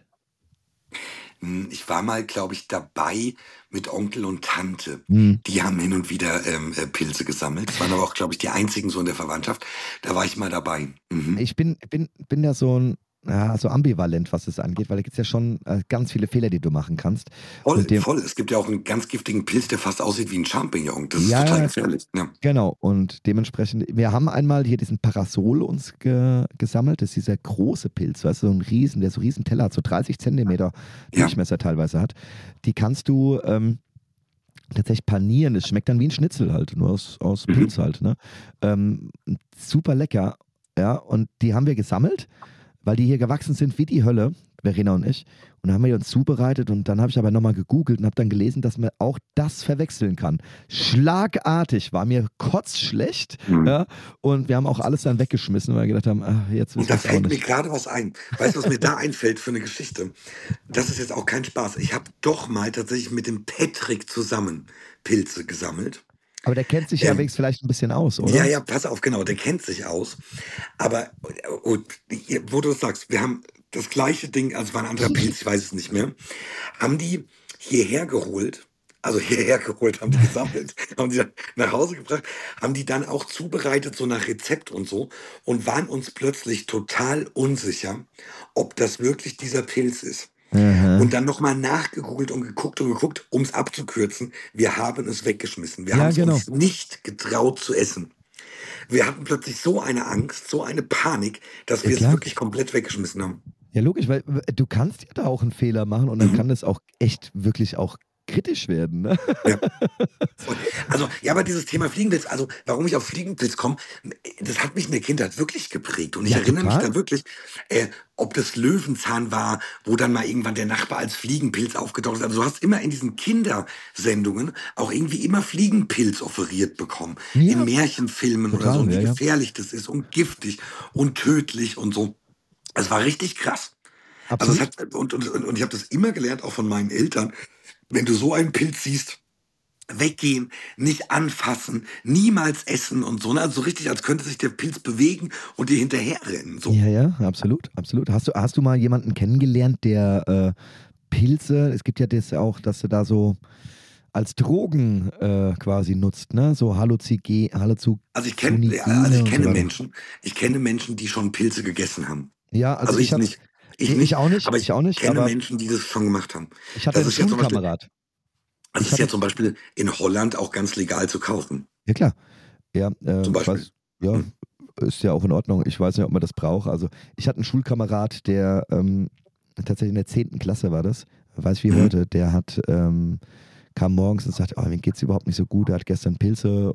Ich war mal, glaube ich, dabei mit Onkel und Tante. Die haben hin und wieder Pilze gesammelt. Das waren aber auch, glaube ich, die einzigen so in der Verwandtschaft. Da war ich mal dabei. Mhm. Ich bin ja so ambivalent, was das angeht, weil da gibt es ja schon ganz viele Fehler, die du machen kannst. Voll. Es gibt ja auch einen ganz giftigen Pilz, der fast aussieht wie ein Champignon. Das ist Ja, total gefährlich. Ja. Genau, und dementsprechend, wir haben einmal hier diesen Parasol uns gesammelt, das ist dieser große Pilz, weißt du, der so riesen Teller hat, so 30 Zentimeter Durchmesser teilweise hat. Die kannst du tatsächlich panieren, es schmeckt dann wie ein Schnitzel halt, nur aus Pilz halt. Ne? Super lecker, ja, und die haben wir gesammelt, weil die hier gewachsen sind wie die Hölle, Verena und ich. Und dann haben wir die uns zubereitet und dann habe ich aber nochmal gegoogelt und habe dann gelesen, dass man auch das verwechseln kann. Schlagartig, war mir kotzschlecht. Ja, und wir haben auch alles dann weggeschmissen, weil wir gedacht haben, jetzt Und da wissen wir es auch fällt mir nicht. gerade was ein. Weißt du, was mir da einfällt für eine Geschichte? Das ist jetzt auch kein Spaß. Ich habe doch mal tatsächlich mit dem Patrick zusammen Pilze gesammelt. Aber der kennt sich ja wenigstens vielleicht ein bisschen aus, oder? Ja, pass auf, genau, der kennt sich aus. Aber, wo du das sagst, wir haben das gleiche Ding, also war ein anderer Pilz, ich weiß es nicht mehr, haben die hierher geholt, haben die gesammelt, haben die dann nach Hause gebracht, haben die dann auch zubereitet, so nach Rezept und so, und waren uns plötzlich total unsicher, ob das wirklich dieser Pilz ist. Und dann nochmal nachgegoogelt und geguckt, um es abzukürzen. Wir haben es weggeschmissen. Wir haben es uns nicht getraut zu essen. Wir hatten plötzlich so eine Angst, so eine Panik, dass wir es wirklich komplett weggeschmissen haben. Ja, logisch, weil du kannst ja da auch einen Fehler machen und dann kann das auch echt wirklich auch kritisch werden. Ne? Ja. Also, ja, aber dieses Thema Fliegenpilz, also warum ich auf Fliegenpilz komme, das hat mich in der Kindheit wirklich geprägt. Und ich Ja, erinnere mich total. dann wirklich, ob das Löwenzahn war, wo dann mal irgendwann der Nachbar als Fliegenpilz aufgetaucht ist. Also du hast immer in diesen Kindersendungen auch irgendwie immer Fliegenpilz offeriert bekommen. In Ja, Märchenfilmen oder so. total, Und wie ja, ja. gefährlich das ist und giftig und tödlich und so. Es war richtig krass. Also es Absolut. hat, und ich habe das immer gelernt, auch von meinen Eltern, wenn du so einen Pilz siehst, weggehen, nicht anfassen, niemals essen und so. Ne? Also so richtig, als könnte sich der Pilz bewegen und dir hinterherrennen. So. Ja, ja, absolut, absolut. Hast du mal jemanden kennengelernt, der Pilze, es gibt ja das auch, dass du da so als Drogen quasi nutzt, ne? So Also Halluzinogen und so weiter. Ich kenne Menschen, die schon Pilze gegessen haben. Ja, also Also ich hatte, ich ich nicht, auch nicht, aber ich ich auch nicht, kenne aber Menschen, die das schon gemacht haben. ich hatte Das einen ist ja zum Beispiel, Schulkamerad. das Ich ist ja hatte, zum Beispiel in Holland auch ganz legal zu kaufen. ja klar, ja, Zum ich Beispiel. weiß, ja, Hm. ist ja auch in Ordnung. Ich weiß nicht, ob man das braucht. Also ich hatte einen Schulkamerad, der tatsächlich in der 10. Klasse war das, weiß wie Mhm. heute, der kam morgens und sagt, oh, mir geht's überhaupt nicht so gut, er hat gestern Pilze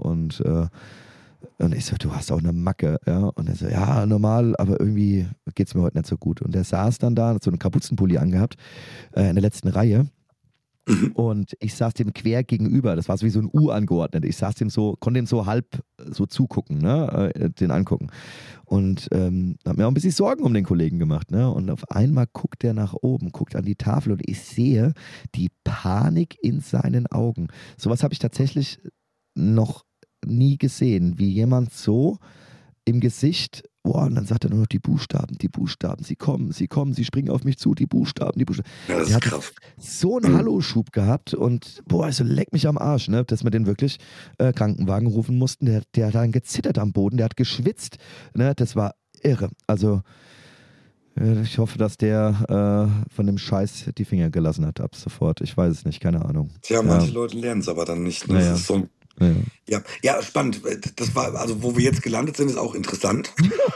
und ich so, du hast auch eine Macke, ja. Und er so, ja, normal, aber irgendwie geht's mir heute nicht so gut. Und der saß dann da, hat so einen Kapuzenpulli angehabt, in der letzten Reihe. Mhm. Und ich saß dem quer gegenüber, das war so wie so ein U angeordnet. Ich saß dem so, konnte dem so halb so zugucken, ne, den angucken. Und habe mir auch ein bisschen Sorgen um den Kollegen gemacht, ne. Und auf einmal guckt er nach oben, guckt an die Tafel und ich sehe die Panik in seinen Augen. Sowas habe ich tatsächlich noch nie gesehen, wie jemand so im Gesicht, boah, und dann sagt er nur noch die Buchstaben, sie kommen, sie springen auf mich zu, die Buchstaben, die Buchstaben. Ja, das Der ist hatte krass. so einen Mhm. Hallo-Schub gehabt und boah, also leck mich am Arsch, ne, dass wir den wirklich Krankenwagen rufen mussten. Der hat dann gezittert am Boden, der hat geschwitzt, ne, das war irre. Also ich hoffe, dass der von dem Scheiß die Finger gelassen hat ab sofort. Ich weiß es nicht, keine Ahnung. Tja, Ja, manche Leute lernen es aber dann nicht. Ne? Das naja, ist so. naja. Ja, ja, spannend. Das war, also wo wir jetzt gelandet sind, ist auch interessant.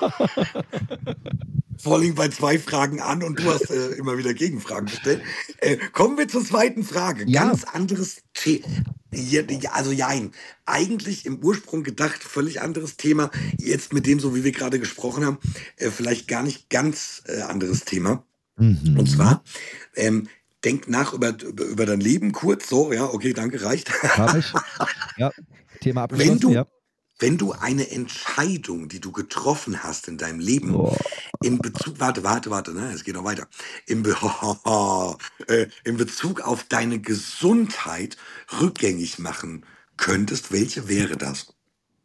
Vor allem bei 2 Fragen an und du hast immer wieder Gegenfragen gestellt. Kommen wir zur zweiten Frage. Ja, Ganz anderes Thema. Also jein. Eigentlich im Ursprung gedacht, völlig anderes Thema. Jetzt mit dem, so wie wir gerade gesprochen haben, vielleicht gar nicht ganz anderes Thema. Und mhm. zwar, denk nach über dein Leben kurz. So, ja, okay, danke, reicht. Habe ich. Ja, Thema Wenn abgeschlossen, ja. du, wenn du eine Entscheidung, die du getroffen hast in deinem Leben, Boah. in Bezug, warte, ne, es geht noch weiter, in Bezug auf deine Gesundheit rückgängig machen könntest, welche wäre das?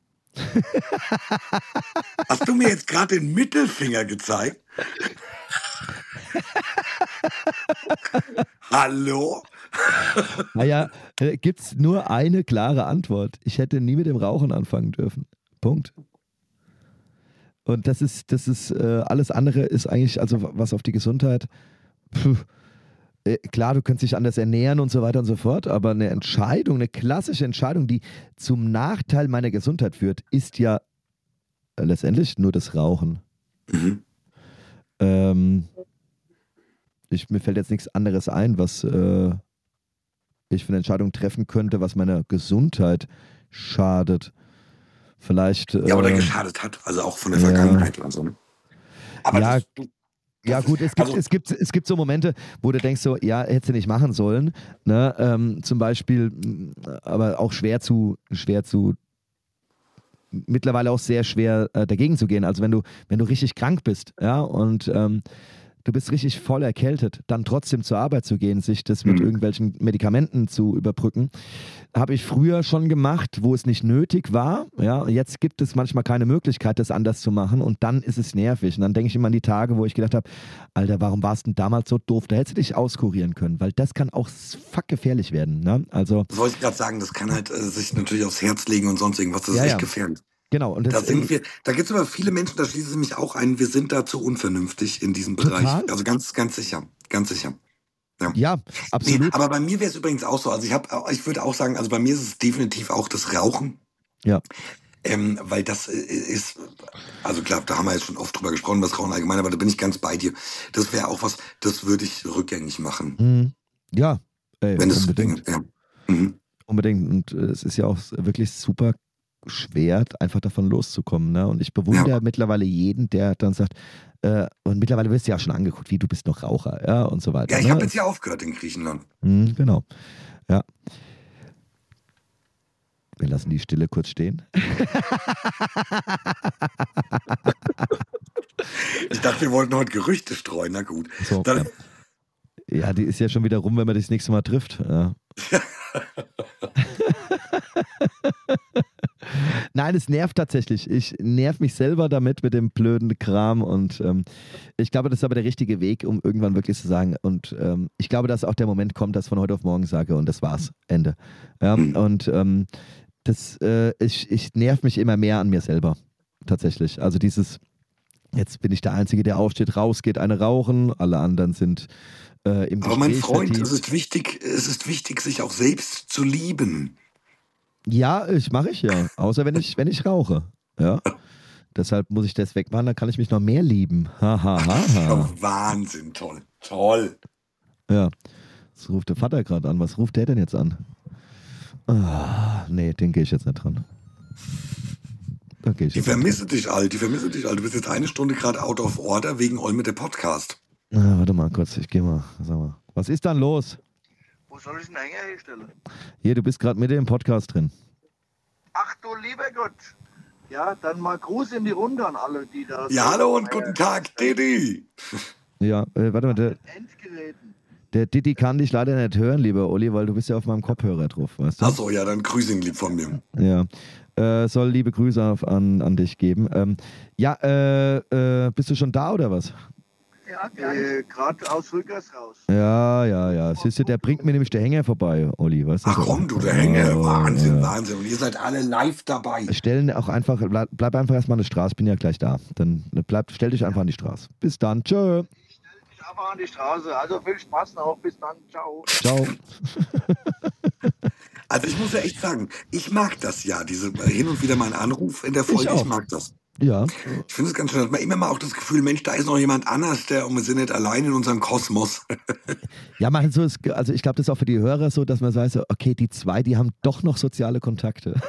Hast du mir jetzt gerade den Mittelfinger gezeigt? Hallo? Naja, gibt es nur eine klare Antwort. Ich hätte nie mit dem Rauchen anfangen dürfen. Punkt. Und das ist alles andere ist eigentlich, also was auf die Gesundheit, klar, du könntest dich anders ernähren und so weiter und so fort, aber eine Entscheidung, eine klassische Entscheidung, die zum Nachteil meiner Gesundheit führt, ist ja letztendlich nur das Rauchen. Mhm. Mir fällt jetzt nichts anderes ein, was ich für eine Entscheidung treffen könnte, was meiner Gesundheit schadet. Vielleicht. Ja, oder geschadet hat, also auch von der Ja. Vergangenheit oder so. Ne? Aber Ja, das ja ist, gut, es gibt so Momente, wo du denkst so, ja, hättest du nicht machen sollen. Ne? Zum Beispiel, aber auch mittlerweile auch sehr schwer dagegen zu gehen. Also wenn du richtig krank bist, ja, und du bist richtig voll erkältet, dann trotzdem zur Arbeit zu gehen, sich das mit irgendwelchen Medikamenten zu überbrücken, habe ich früher schon gemacht, wo es nicht nötig war. Ja, jetzt gibt es manchmal keine Möglichkeit, das anders zu machen und dann ist es nervig. Und dann denke ich immer an die Tage, wo ich gedacht habe, Alter, warum warst du denn damals so doof? Da hättest du dich auskurieren können, weil das kann auch fuck gefährlich werden. Ne? Also, das wollte ich gerade sagen, das kann halt sich natürlich aufs Herz legen und sonst irgendwas. Das ist ja, echt ja, gefährlich. genau. Und Da das gibt es aber viele Menschen, da schließe ich mich auch ein, wir sind da zu unvernünftig in diesem Bereich. total. Also ganz, ganz sicher. Ganz sicher. Ja. Ja, Nee, absolut. aber bei mir wäre es übrigens auch so. Also ich würde auch sagen, also bei mir ist es definitiv auch das Rauchen. Ja. Weil das ist, also klar, da haben wir jetzt schon oft drüber gesprochen, was Rauchen allgemein, aber da bin ich ganz bei dir. Das wäre auch was, das würde ich rückgängig machen. Ja, Ey, Wenn es unbedingt. ja. Mhm. Unbedingt. Und es ist ja auch wirklich super schwer, einfach davon loszukommen. Ne? Und ich Ja. bewundere mittlerweile jeden, der dann sagt, und mittlerweile wirst du ja auch schon angeguckt, wie du bist noch Raucher, ja, und so weiter. Ja, ich ne? habe jetzt ja aufgehört in Griechenland. Genau. Ja. Wir lassen die Stille kurz stehen. Ich dachte, wir wollten heute Gerüchte streuen. Na gut. So, Dann, ja, die ist ja schon wieder rum, wenn man das nächste Mal trifft. Ja. Nein, es nervt tatsächlich. Ich nerv mich selber damit mit dem blöden Kram und ich glaube, das ist aber der richtige Weg, um irgendwann wirklich zu sagen. Und ich glaube, dass auch der Moment kommt, dass ich von heute auf morgen sage und das war's. Ende. Ja, und ich nerv mich immer mehr an mir selber. Tatsächlich. Also jetzt bin ich der Einzige, der aufsteht, rausgeht, eine rauchen, alle anderen sind im aber mein Gespräch Freund, vertieft. es ist wichtig, sich auch selbst zu lieben. Ja, mache ich ja. Außer wenn ich rauche. Ja. Deshalb muss ich das wegmachen, dann kann ich mich noch mehr lieben. Ha, ha, ha, ha. Oh, Wahnsinn, toll. Toll. Ja. Das ruft der Vater gerade an. Was ruft der denn jetzt an? Ah, nee, den gehe ich jetzt nicht dran. Da gehe ich Die jetzt nicht vermisse dich, Alt. Die vermisse dich, Alt. Du bist jetzt eine Stunde gerade out of order wegen Olm mit der Podcast. dran. Warte mal kurz, ich gehe mal. Sag mal. Was ist dann los? Wo soll ich den Hänger herstellen? Hier, du bist gerade mit im Podcast drin. Ach du lieber Gott. Ja, dann mal Gruß in die Runde an alle, die da Ja, hallo und guten Tag, Didi. Ja, warte mal, Endgeräten. der Didi kann dich leider nicht hören, lieber Olli, weil du bist ja auf meinem Kopfhörer drauf, weißt du? Achso, ja, dann grüß ihn lieb von mir. Ja. Soll liebe Grüße an dich geben. Bist du schon da oder was? Ja, gerade aus Rückers raus. Ja. Siehst du, der bringt mir nämlich der Hänger vorbei, Olli, weißt du? Ach komm, du, der Hänger. Wahnsinn, ja. Wahnsinn. Und ihr seid alle live dabei. Stellen auch einfach, bleib einfach erstmal an der Straße, bin ja gleich da. Dann stell dich einfach an die Straße. Bis dann, tschö. Ich einfach an die Straße. Also viel Spaß noch. Bis dann. Ciao. Ciao. Also ich muss ja echt sagen, ich mag das ja, diese hin und wieder mal einen Anruf in der Folge. auch. Ich mag das. Ja. Ich finde es ganz schön, hat man immer mal auch das Gefühl, Mensch, da ist noch jemand anders, und wir sind nicht allein in unserem Kosmos. Ja, man so ist, also ich glaube, das ist auch für die Hörer so, dass man weiß, okay, die zwei, die haben doch noch soziale Kontakte.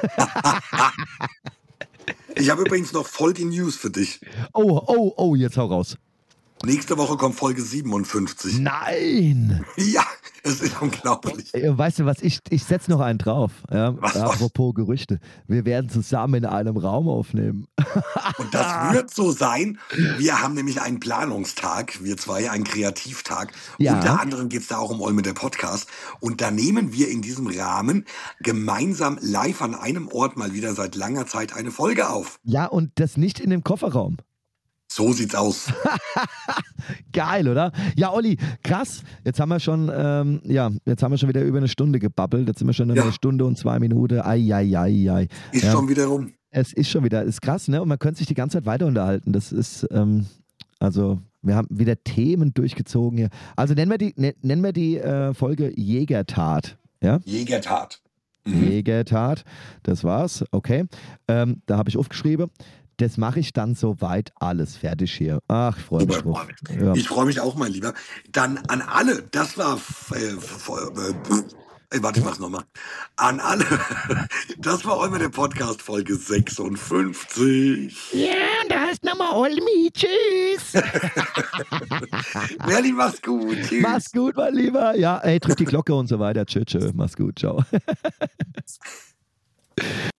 Ich habe übrigens noch voll die News für dich. Oh, jetzt hau raus. Nächste Woche kommt Folge 57. Nein! Ja, es ist unglaublich. Weißt du was, ich setze noch einen drauf. Ja? Was? Apropos Gerüchte. Wir werden zusammen in einem Raum aufnehmen. Und das wird so sein. Wir haben nämlich einen Planungstag, wir zwei, einen Kreativtag. Ja. Unter anderem geht es da auch um Olm der Podcast. Und da nehmen wir in diesem Rahmen gemeinsam live an einem Ort mal wieder seit langer Zeit eine Folge auf. Ja, und das nicht in dem Kofferraum. So sieht's aus. Geil, oder? Ja, Olli, krass. Jetzt haben wir schon wieder über eine Stunde gebabbelt. Jetzt sind wir schon in einer Stunde und 2 Minuten. Ai. Ist schon wieder rum. Es ist schon wieder, ist krass, ne? Und man könnte sich die ganze Zeit weiter unterhalten. Das ist, also, wir haben wieder Themen durchgezogen hier. Also nennen wir die Folge Jägertat. Ja? Jägertat. Jägertat, das war's, okay. Da habe ich aufgeschrieben. Das mache ich dann soweit alles fertig hier. Ach, ich freue mich drauf. Ja. Ich freue mich auch, mein Lieber. Dann an alle, das war, warte, ich mach's nochmal. An alle, das war Olmi der Podcast, Folge 56. Ja, da ist nochmal Olmi. Tschüss. Merlin, mach's gut. Tschüss. Mach's gut, mein Lieber. Ja, ey, drück die Glocke und so weiter. Tschö. Mach's gut. Ciao.